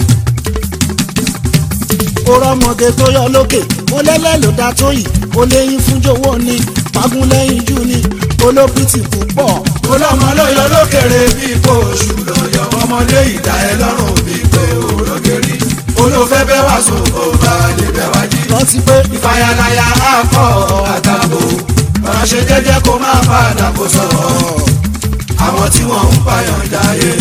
ó rọ́mọge tó yọ lókè ó lẹ́lẹ́ ló dá tó yìí ó léyìn fún jọ̀wọ́ ni fagun lẹ́yìn jù ni olókìtì púpọ̀. olọ́mọ ló yọ lókèrè bí ipò oṣù ló yọ. ọmọdé ìdá ẹ lọ́rùn bí pé òrògèrè. olófẹ́ bẹ́ wá sùn kó bá lè bẹ́ wá jí. rántí pé ìfàyàlàyà àpọ̀ àtàbò. ọ̀rọ̀ ṣe jẹ́jẹ́ kó máa padà kó sọ. àwọn tí wọ́n ń payàn jáyé.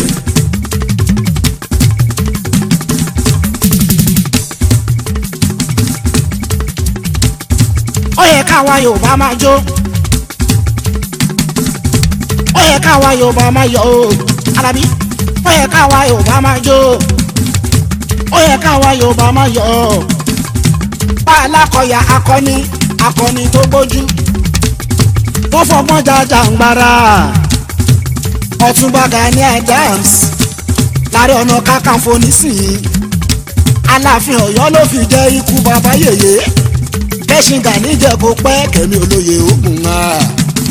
ó yẹ káwa Yorùbá máa jó ó yẹ káwa Yorùbá máa yọ̀ o Alábí ó yẹ káwa Yorùbá máa jó ó yẹ káwa Yorùbá máa yọ̀ o bá alákọ̀ọ́yà akọni tó gbójú tó fọgbọ́n jàjàǹgbara Ọ̀túnba Gani Adams Láàrẹ Ọ̀nà Kakanfò nísìnyí Aláàfin Ọ̀yọ́ ló fi jẹ́ ikú bàbá yèyé kẹ́sìn Gani jẹ́ kó pẹ́ kẹ́mi olóye ogun náà.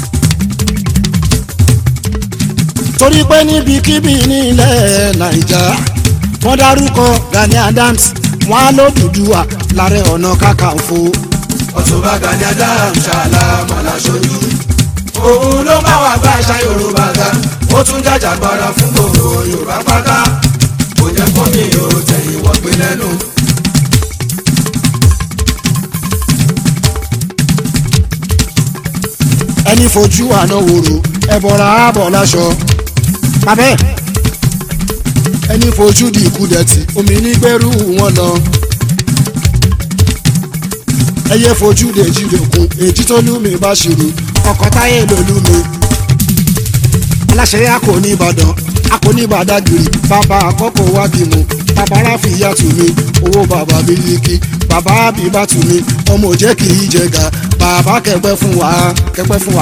torí pé níbikíbi nílẹ̀ Nàìjà wọ́n dárúkọ Gani Adams wọ́n á l'Odùduwà Láàrẹ Ọ̀nà Kakanfò. Ọ̀túnba Gani Adams ṣàlàmà láṣojú. òun ló bá wà bá àṣà Yorùbá ga. ó tún jàjàgbara fún gbogbo Yorùbá pátá. kò jẹ́ kó mi ò tẹ̀yìn wọ́n gbé lẹ́nu. ẹni fojú àná wòrò ẹbọra ààbọ̀ láṣọ. bàbẹ́ ẹni fojú di ìkúdẹ̀tì omi nígbẹ́rù wọn lọ. ẹyẹ fojú dèjì lòkun èjì tó lú mi bá ṣòro ọkọ̀ táyé ló lú mi. aláṣẹ akọni Ìbàdàn akọni Badagiri bàbá àkọ́kọ́ wá bímọ bàbá ráfìyà tù mí owó bàbá Bílíkì bàbá bíbá tù mí ọmọ òjẹ́ kì í jẹga bàbá kẹpẹ́ fún wa.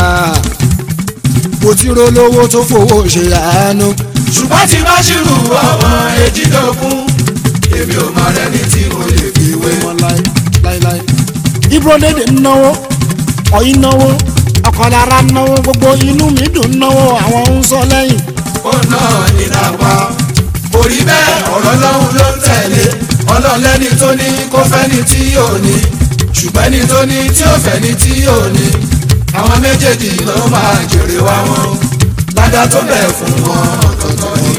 mo ti ro lówó tó fowó ṣe àánú. ṣùgbọ́n tí bá ṣírù ọmọ èjìdógún èmi ò máa rẹ́ni tí mo lè fi wé. wọn láíláí. Ibro Dede náwó ọ̀yìn náwó ọ̀kọ̀lára náwó gbogbo inú mi dùn náwó àwọn ń sọ lẹ́yìn. ó náà ìdàpá orí bẹ́ẹ̀ ọ̀rọ̀ lọ́hùn ló ń tẹ̀lé. ọlọ́lẹ́ni tó ní kó fẹ́ni tí yóò ní ṣùgbọ́n ẹni tó ní tí ó fẹ́ni tí yóò ní. àwọn méjèèjì ló máa jèrè wá wọn. ládàá tó bẹ̀ fún wọn ọ̀tọ̀ọ̀tọ̀ ni.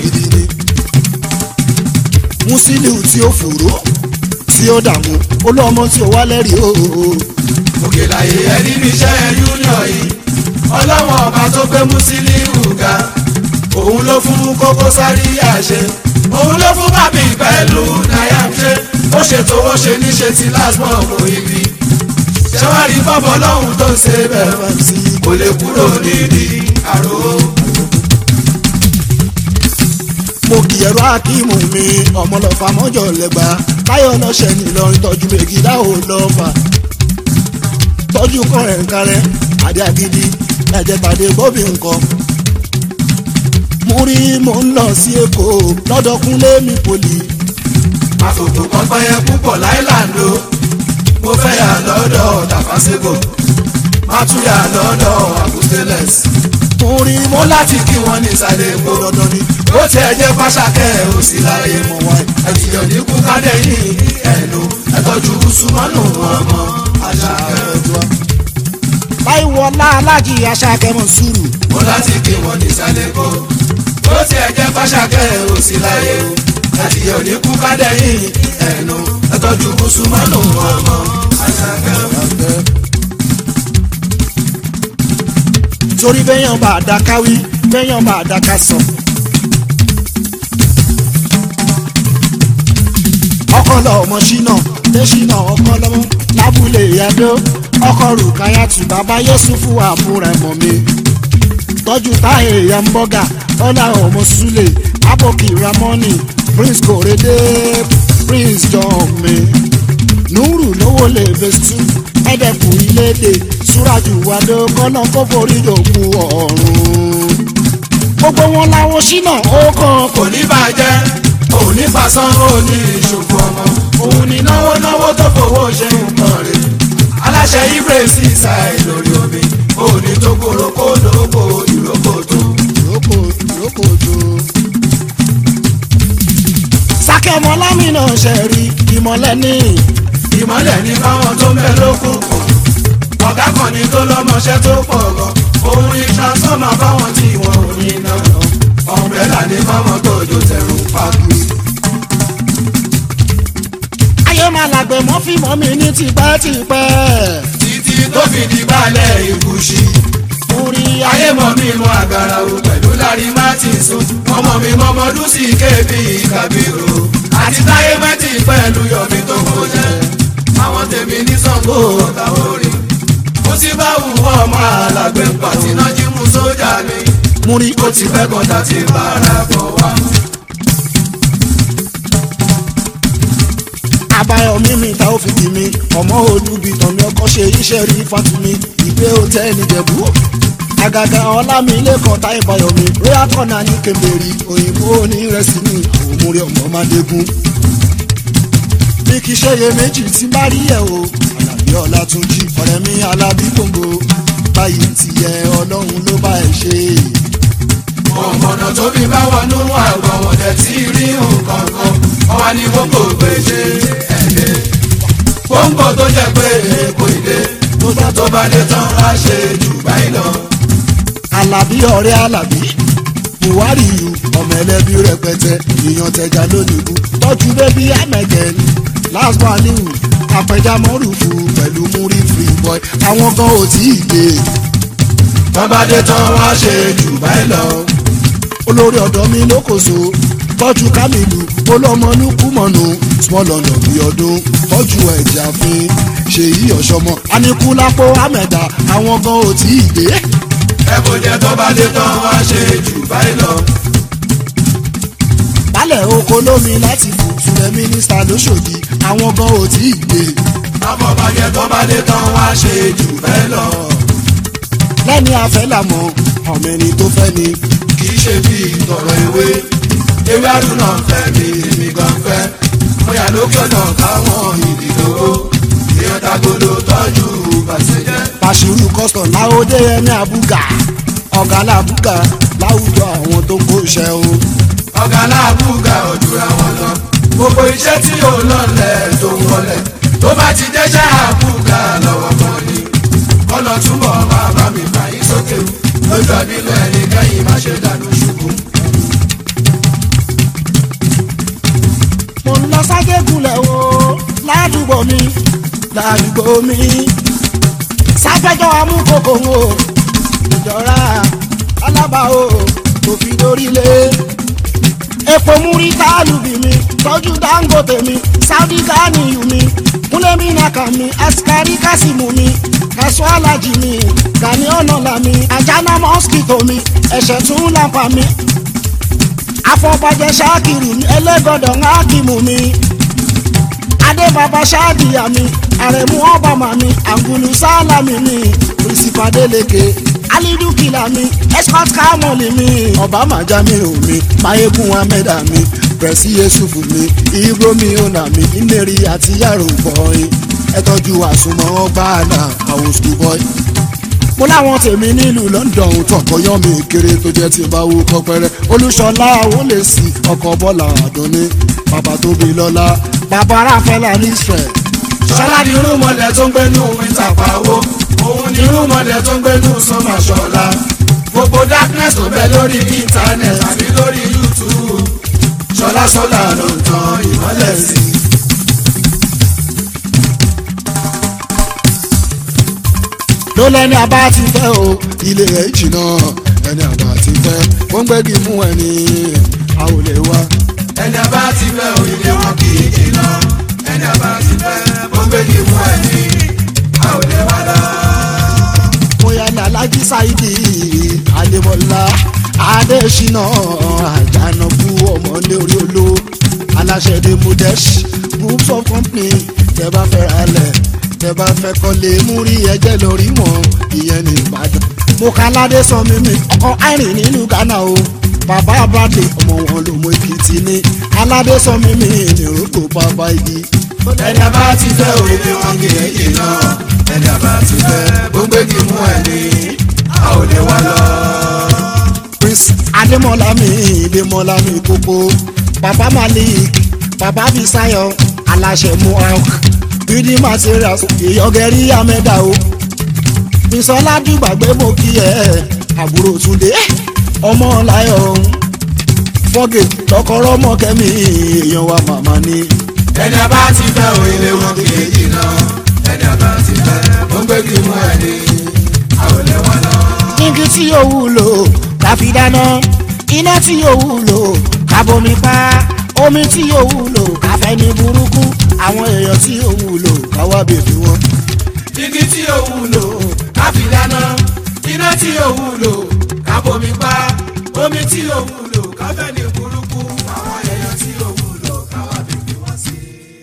Musiliu tí ó fòró tí ó dààmú olóòmọ tí ó wá lẹ́rìí ooo. òkè láyé ẹni bí iṣẹ́ union yìí ọlọ́wọ́n ọba tó gbé Musiliu ga. òun ló fún Koko Zaria ṣe. òun ló fún bàbí pẹ̀lú Nayam ṣe. ó ṣètò ó ṣe níṣe ti lásmọ̀ ọmọ ibi. ṣẹ́wárí bọ́bọ̀ lọ́hùn tó ń ṣe bẹ̀rẹ̀ sí kò lè kúrò nídìí àrò. mo òdì ẹ̀rọ akíìmù mi ọmọlọ́fà mọ́jọ lẹ́gbà táyọ̀ lọ́sẹ̀ nìlọrin tọ́jú mègìdá ò lọ́fà tọ́jú kọrẹ̀ǹkarẹ̀ àdé àgídí ẹ̀jẹ̀ tàdé bóbí nǹkan. mo rí mo ń lọ sí èkó lọ́dọ̀ Kúnlé mi poli. àfòkù kan pẹ́yẹ púpọ̀ láìláńdó mo fẹ́ yà lọ́dọ̀ tàfàṣẹ́gò má tún yà lọ́dọ̀ àbústélẹ̀s. mo rí mo láti kí wọ́n ní ìsàlẹ̀ èkó dandan ni ó tiẹ̀ jẹ́ Fáṣàkẹ́ ò sí láyé mọ́ wáyé ẹ̀jìyàn ní kú kádẹ́yìn ẹ̀nu ẹ̀tọ́jú súnmọ́nù ọmọ Àṣàkẹ́. Táíwọlá Aláàjì Àṣàkẹ́ Mọ̀nsúrù. mo láti kí wọ́n ní ìsàlẹ̀ èkó ó tiẹ̀ jẹ́ Fáṣàkẹ́ ò sí láyé ẹ̀jìyàn ní kú kádẹ́yìn ẹ̀nu ẹ̀tọ́jú súnmọ́nù ọmọ Àṣàkẹ́. torí bẹ́yàn bá àdáká wí bẹ́yàn bá àdáká sọ. ọkọlọ ọmọ ṣínà lẹ́ṣínà ọkọlọmọ lábúlé ìyàdó ọkọ Rùkáyàtù bàbá Yẹ́sùfù àbúrò ẹ̀mọ́ mi. tọ́jú táyé èèyàn bọ́gà ọlá ọmọ Súlè Àbòkí Ramoni Prince Kòrédé Prince John mi. Núrù lówó lè fèsì ẹ̀dẹ̀kù ilédè Súrájù wàdó kọ́nà kó forí jòkú ọ̀run. gbogbo wọn làwọn ṣínà ó kàn kò ní bàjẹ́ òní fàṣán òní ìṣòfò ọmọ òun ni náwó náwó tó fowó ṣe nǹkan rẹ̀ aláṣẹ Ibrahim sí ìsàì lórí omi òní tó kóró kó lóko ìrókò tó. ìrókò tó. sákẹ́mọ lámìnà ṣẹ̀rí ìmọ̀lẹ́ ní. ìmọ̀lẹ̀ ní fáwọn tó ń bẹ lókùnkùn ọ̀gá kan ní tó lọ́mọṣẹ́ tó pọ̀ gan òun ni transformer fáwọn tí wọn ò ní iná ọ̀mbrẹ́là ní fáwọn tó jò tẹ̀rù pàkì. ayé máa làgbẹ̀ mọ́ fíìmọ́ mi ní tipẹ́tipẹ́. títí tó fi di balẹ̀ ìkùsì. orí ayé mọ̀ mi mọ àgàrà o pẹ̀lú Larry Martinson ọmọ mi mọ́mọ́dún sí kébì Kàbírù àti táyé mẹ́tì pẹ̀lú yọ̀mí tó kó jẹ́ àwọn tèmi ní Ṣàngó ọ̀tá orí mo ti bá wùwọ́ ọmọ alàgbẹ̀ pàtínà jí mú sójà mi mo rí ó ti pẹ́ kan tá ti bára bọ̀ wá. Àbáyọ̀mí mi ta ó fi dì mí ọmọ olùbìtàn mi ọkọ ṣe iṣẹ́ rí Fátúmí ìgbé hòtẹ́ẹ̀lì Ìjẹ̀bú àgàgà Ọlámilékan Táíbáyọ̀mí royal corner ní Kèmèrì òyìnbó onírẹsì ní àwọn òmùrè ọmọ Mádégún. bí kì í ṣe iye méjì tí bá rí ẹ̀ o Àlàbí Ọlátúnjí ọ̀rẹ́ mi Alábí gbòǹgbò báyìí ti yẹ Ọlọ́run ló bá ẹ̀ ṣe. ọmọnà tó bí bá wọnú àgbọ̀n wọn tẹ̀ tí rí nǹkan kan ọwọ́ ni wọ́n kò gbé ṣe ẹ̀yẹ. pọ́ńpọ́ tó jẹ́ pé èkó ìdè tó bá dé tán á ṣe jù báyìí lọ. Àlàbí ọ̀rẹ́ Àlàbí Buhari yu ọmọ ẹlẹ́bí rẹpẹtẹ èèyàn tẹja lónìí tọ́jú bébí amẹ̀gẹ́ last Aliu apẹja mọ́rùfù pẹ̀lú múrí free boy àwọn kan ò tí ì dé. tán bá dé tán á ṣe jù báyìí lọ. olórí ọ̀dọ́ mi lókòso tọ́jú Kámìlù olómọlúkúmọ̀nù small london bí ọdún tọ́jú ẹ̀jẹ̀ àfin ṣèyí ọ̀ṣọ́mọ Aníkúlápó Àmẹ̀dá àwọn kan ò tí ì dé. ẹ̀bùn jẹ́ tó bá dé tán á ṣe jù báyìí lọ. Baálẹ̀ oko lómi láti fùfúrẹ́ mínísítà lóṣòdì àwọn kan ò tí ì dé. àfọ̀bàjẹ́ tó bá dé tán á ṣe jù báyìí lọ. lẹ́ni afẹ́ làmọ́ ọmọ ẹni tó fẹ́ ni. kì í ṣe bí tọrọ ewé àdúnà fẹ́ mi èmi gan fẹ́ bóyá lókè ọ̀nà káwọn ìdìdòwò èèyàn tagodo tọ́jú bàṣẹ́jẹ́. Bàṣírù kọ́sọ̀ láòdé ẹni àbúgà ọ̀gá làbúgà láwùjọ àwọn tó kó iṣẹ́ o. ọ̀gá làbúgà òjúra wọn lọ gbogbo iṣẹ́ tí ò lọ́lẹ̀ tó ń wọlẹ̀ tó bá ti dẹ́ṣẹ́ àbúgà lọ́wọ́ kan ni ọ̀nà túbọ̀ máa bá mi fà yín sókè lójú àbílò ẹni kẹ́yìn má ṣe dànù ṣubú. mo ń lọ ságégúnlẹ̀ o ládùúgbò mi sáfẹ́jọ́ amúkòkò o ìjọra alábà o kò fi dórí lé epo múrí tálùbì mi tọ́jú Dangote mi Saudi Ganiyu mi múlẹ́mí nàkà mi asikari kásìmù mi kẹsàn alájì mi Gani ọ̀nàlà mi àjànà mọ́síkìtò mi ẹ̀ṣẹ̀ tún lápá mi afọbajẹ ṣáàkìrì ẹlẹ́gọ̀dọ̀ ńlákìmù mi adébaba ṣáàdìyà mi àrẹ̀mú ọbàmà mi àgùlù sálàmì mi pírísìpà délèké alídùkìlà mi escort kámọ́lì mi ọbàmà jamiu mi mayegun amẹ́dà mi pẹ̀sì yẹsùfù mi igromi ọ̀nà mi ìlérí àti yàrá òbọ̀ọ́yìn ẹ tọ́jú àsùnmọ́ ọgbà náà àwọn school boy. mo láwọn tèmi nílùú London tọkọyán mi kéré tó jẹ́ tí bá wo kọpẹrẹ Olúṣọlá Awólèsì ọkọ Bọ́lá Àdùnní bàbá tóbi lọ́lá bàbá ráfẹ́lá ní Israel. Ṣọlá ni irúnmọlẹ̀ tó ń gbénú ìtàpáwó òun ni irúnmọlẹ̀ tó ń gbénú sọmọ Ṣọlá gbogbo darkness tó bẹ lórí internet àbí lórí YouTube Ṣọlá sọlá ló ń tan ìmọ́lẹ̀ sí. ló lẹ́ni àbá ti fẹ́ o ilé ẹ̀ jìnnà ẹni àbá ti fẹ́ ó ń gbégi fún ẹni a ò lè wá. ẹni àbá ti fẹ́ o ilé wọn kì í jìnnà ẹni àbá ti fẹ́ ó ń gbégi fún ẹni a ò lè wá lọ. mo yà ní Alhaji Saidi Adémọ́lá Adésínà Àjànàkú ọmọlé orí olówó aláṣẹ de Modesh groups of company tẹ́ bá fẹ́ ra lẹ̀ tẹ́ bá fẹ́ kọ́lé múrí ẹjẹ́ lórí wọn ìyẹn ní Ìbàdàn. mo ka aládé sọ mímí ọkọ àìrìn nínú Ghana o bàbá Bradley ọmọ wọn ló mọ Èkìtì ní aládé sọ mímí nìrókò bàbá igi. ẹni àbá ti fẹ́ o ilé wọn kì í jìnnà ẹni àbá ti fẹ́ ó ń gbégi fún ẹni a ò lè wá lọ. Prince Adémọ́lá mi kókó bàbá Malik bàbá Bisayo aláṣẹ mohawk building materials ìyọgẹrí amẹ́dà o Bísọ́lá dùgbàgbé mo kí ẹ àbúrò Túndé ọmọ láyọ̀ fọ́gẹ̀ tọkọrọ́ mọ́kẹ́mi èèyàn wa màmá ni. ẹni àbá ti fẹ́ o ilé wọn kì í jìnnà ẹni àbá ti fẹ́ ó ń gbégi fún ẹni a ò lè wá lọ. igi tí yóò wúlò ká fi dáná iná tí yóò wúlò ká bomi pa omi tí yóò wúlò ká fẹ́ ní burúkú àwọn èèyàn tí yóò wúlò ká wá bèbí wọn. igi tí yóò wúlò ká fi dáná iná tí yóò wúlò ká bomi pa omi tí yóò wúlò ká fẹ́ ní burúkú àwọn èèyàn tí yóò wúlò ká wá bèbí wọn sí.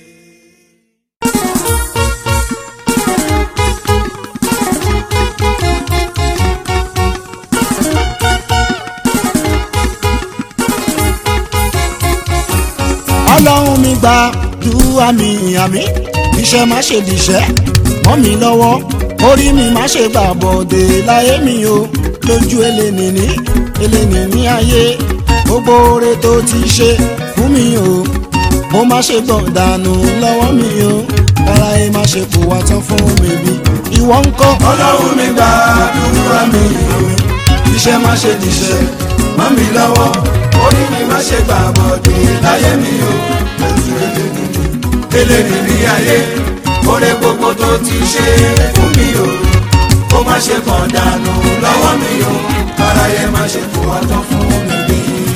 Ọlọ́run mi gbàdúrà mi àmì iṣẹ́ má ṣe dìṣẹ́ mọ́ mi lọ́wọ́ orí mi má ṣe gbà bọ̀dé láyé mi o lójú eléni ní ayé gbogbo oore tó ti ṣe fún mi o mo má ṣe gbọ̀n dànù lọ́wọ́ mi o ara ẹ má ṣe kó wá tán fún mi bí ìwọ ń kọ́. Ọlọ́run mi gbàdúrà mi iṣẹ́ má ṣe dìṣẹ́ mọ́ mi lọ́wọ́ orí mi má ṣe gbà bọ̀dé láyé mi o lójú eléni ní ayé oore gbogbo tó ti ṣe fún mi o kó má ṣe kàn dànù lọ́wọ́ mi o aráyé má ṣe kó wá tán fún mi bí.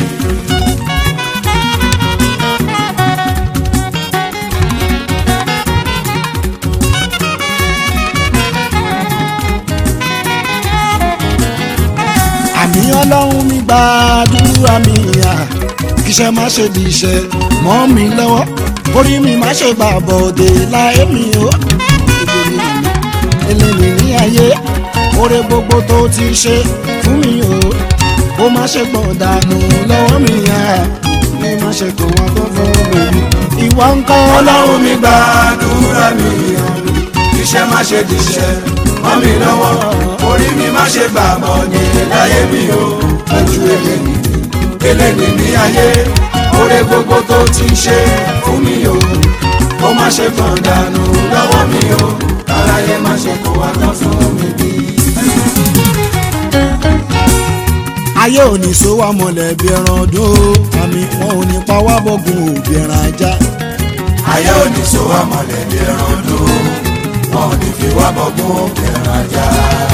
àmì Ọlọ́run mi gbàdúrà mi kíṣẹ́ má ṣe di iṣẹ́ mọ́ mi lọ́wọ́ orí mi má ṣe gbà bọ̀dé láyé mi o eléni ní ayé oore gbogbo tó ti ṣe fún mi o ó má ṣe gbọ̀n dànù lọ́wọ́ mi ní má ṣe kó wọn tó fún mi ìwọ ń kọ́. Ọlọ́run mi gbàdúrà mi kíṣẹ́ má ṣe di iṣẹ́ mọ́ mi lọ́wọ́ orí mi má ṣe gbà bọ̀dé láyé mi o lójú eléni ní ayé oore gbogbo tó ti ṣe fún mi o ó má ṣe kàn dànù lọ́wọ́ mi o aráyé má ṣe kó wá tán fún mi bí. ayé ò ní so wá mọ̀lẹ́ bí ẹran ọdún àmì wọn ò ní pa wá bọ́gun òbí ẹran ajá. ayé ò ní so wá mọ̀lẹ́ bí ẹran ọdún wọn ò ní fi wá bọ́gun òbí ẹran ajá.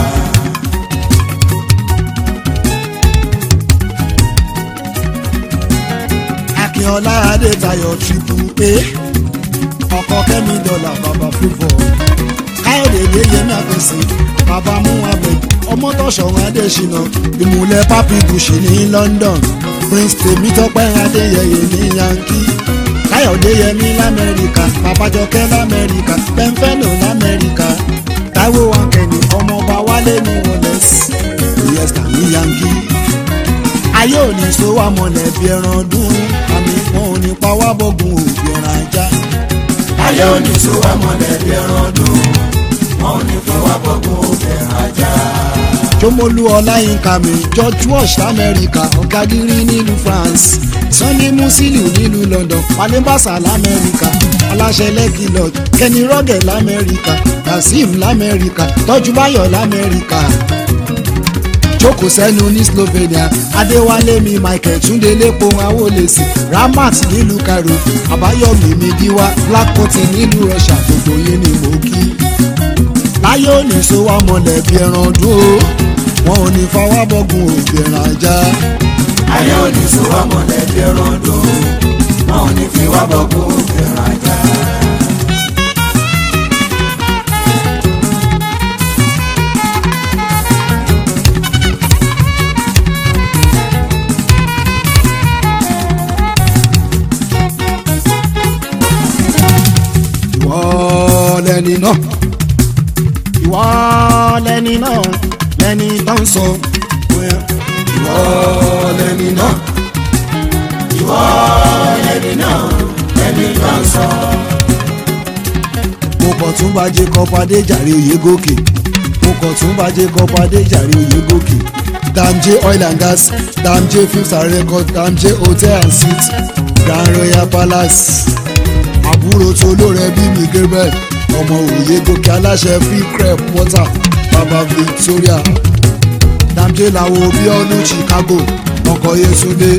Akínọlá Adétayọ̀ triple A ọkọ Kẹ́mi dọ́là bàbá fífọ́ Káyọ̀dé Yẹmí Àfẹsẹ̀ bàbá mú abẹ ọmọtọ̀ṣọ́ adésínà ìmùlẹ̀ papi bushi ní London Prince Tèmítọ́pẹ́ Adéyẹyè ní Yankee Káyọ̀dé Yẹmí l'Amẹ́ríkà Babájọkẹ́ l'Amẹ́ríkà Pẹ́ńfẹ́nò l'Amẹ́ríkà Táíwò Akẹ́ni ọmọọba Wálé ní Wọlẹ́s Fiesta ní Yankee. Ayé òní so wá mọ̀lẹ́ bí ẹran ọdún àmì wọn ò ní pa wá bọ́gun òbí ẹran ajá. Ayé òní so wá mọ̀lẹ́ bí ẹran ọdún wọn ò ní pa wá bọ́gun òbí ẹran ajá. Jomolu Ọláyínká mi George Walsh l'Amẹ́ríkà Ọ̀gágírí nílùú France Sunny Musilu nílùú London Palembasa l'Amẹ́ríkà aláṣẹ Lekki Lodge Kenny Rogers l'Amẹ́ríkà Kazeem l'Amẹ́ríkà Tọ́jú Báyọ̀ l'Amẹ́ríkà Jókòó sẹ́nu ní Slovenia Adéwálé mi Michael Túndé lépo Awolesi Ramat nílùú Cairo Àbáyọ̀mí mi Díwá Black Cotton nílùú Russia gbogbo yín ni mo kí. Láyé òní so wá mọ̀lẹ́ bí ẹran ọdún o wọn ò ní fọwọ́ bọ́gun òbí ẹran ajá. Ayé òní so wá mọ̀lẹ́ bí ẹran ọdún wọn ò ní fi wá bọ́gun òbí ẹran ajá. Lẹ́ni náà ìwọ lẹ́ni náà lẹ́ni tó ń sọ Ìwọ lẹ́ni náà ìwọ lẹ́ni náà lẹ́ni tó ń sọ. mo kàn tún bá Jacob Adéjàre Oyègòkè mo kàn tún bá Jacob Adéjàre Oyègòkè Damje Oil and Gas Damje Films and Records Damje Hotel and Suites Grand Royal Palace àbúrò tó lóore bí mi Gabriel ọmọ Oyègòkè aláṣẹ free crepe water baba Victoria Damje làwọn bí ọdún Chicago ọkọ̀ Yétúndé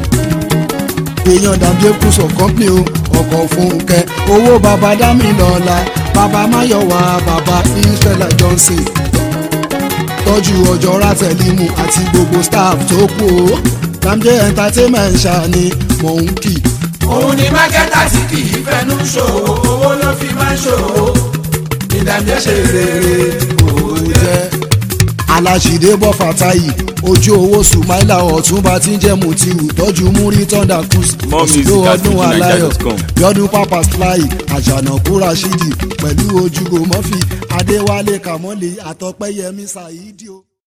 èèyàn Damje Cruise of Company o ọkọ̀ Fúnkẹ́ owó baba Dámilọ́lá baba Máyọ̀wá baba Israel Johnson tọ́jú ọjọ́ Rátẹ̀límù àti gbogbo staff tó kù o Damje Entertainment ṣáni mò ń kì. Òun ni mákẹ́tà tí kì í fẹnu ṣòwò owó ló fi máa ń ṣòwò ní Damje ṣe rere ó jẹ́ aláṣìdé bọ́ Fàtáyì ojú owó Sùmáìlà Ọ̀túnba tí ń jẹ́ Mùtíù tọ́jú múrí Thunder Cruise òsìlò ọdún aláyọ̀ yọdún Papa Sly Àjànàkú Rashidi pẹ̀lú ojúgo Murphy Adéwálé Kàmọ́lé àtọ́pẹ́yẹmí Saidi o.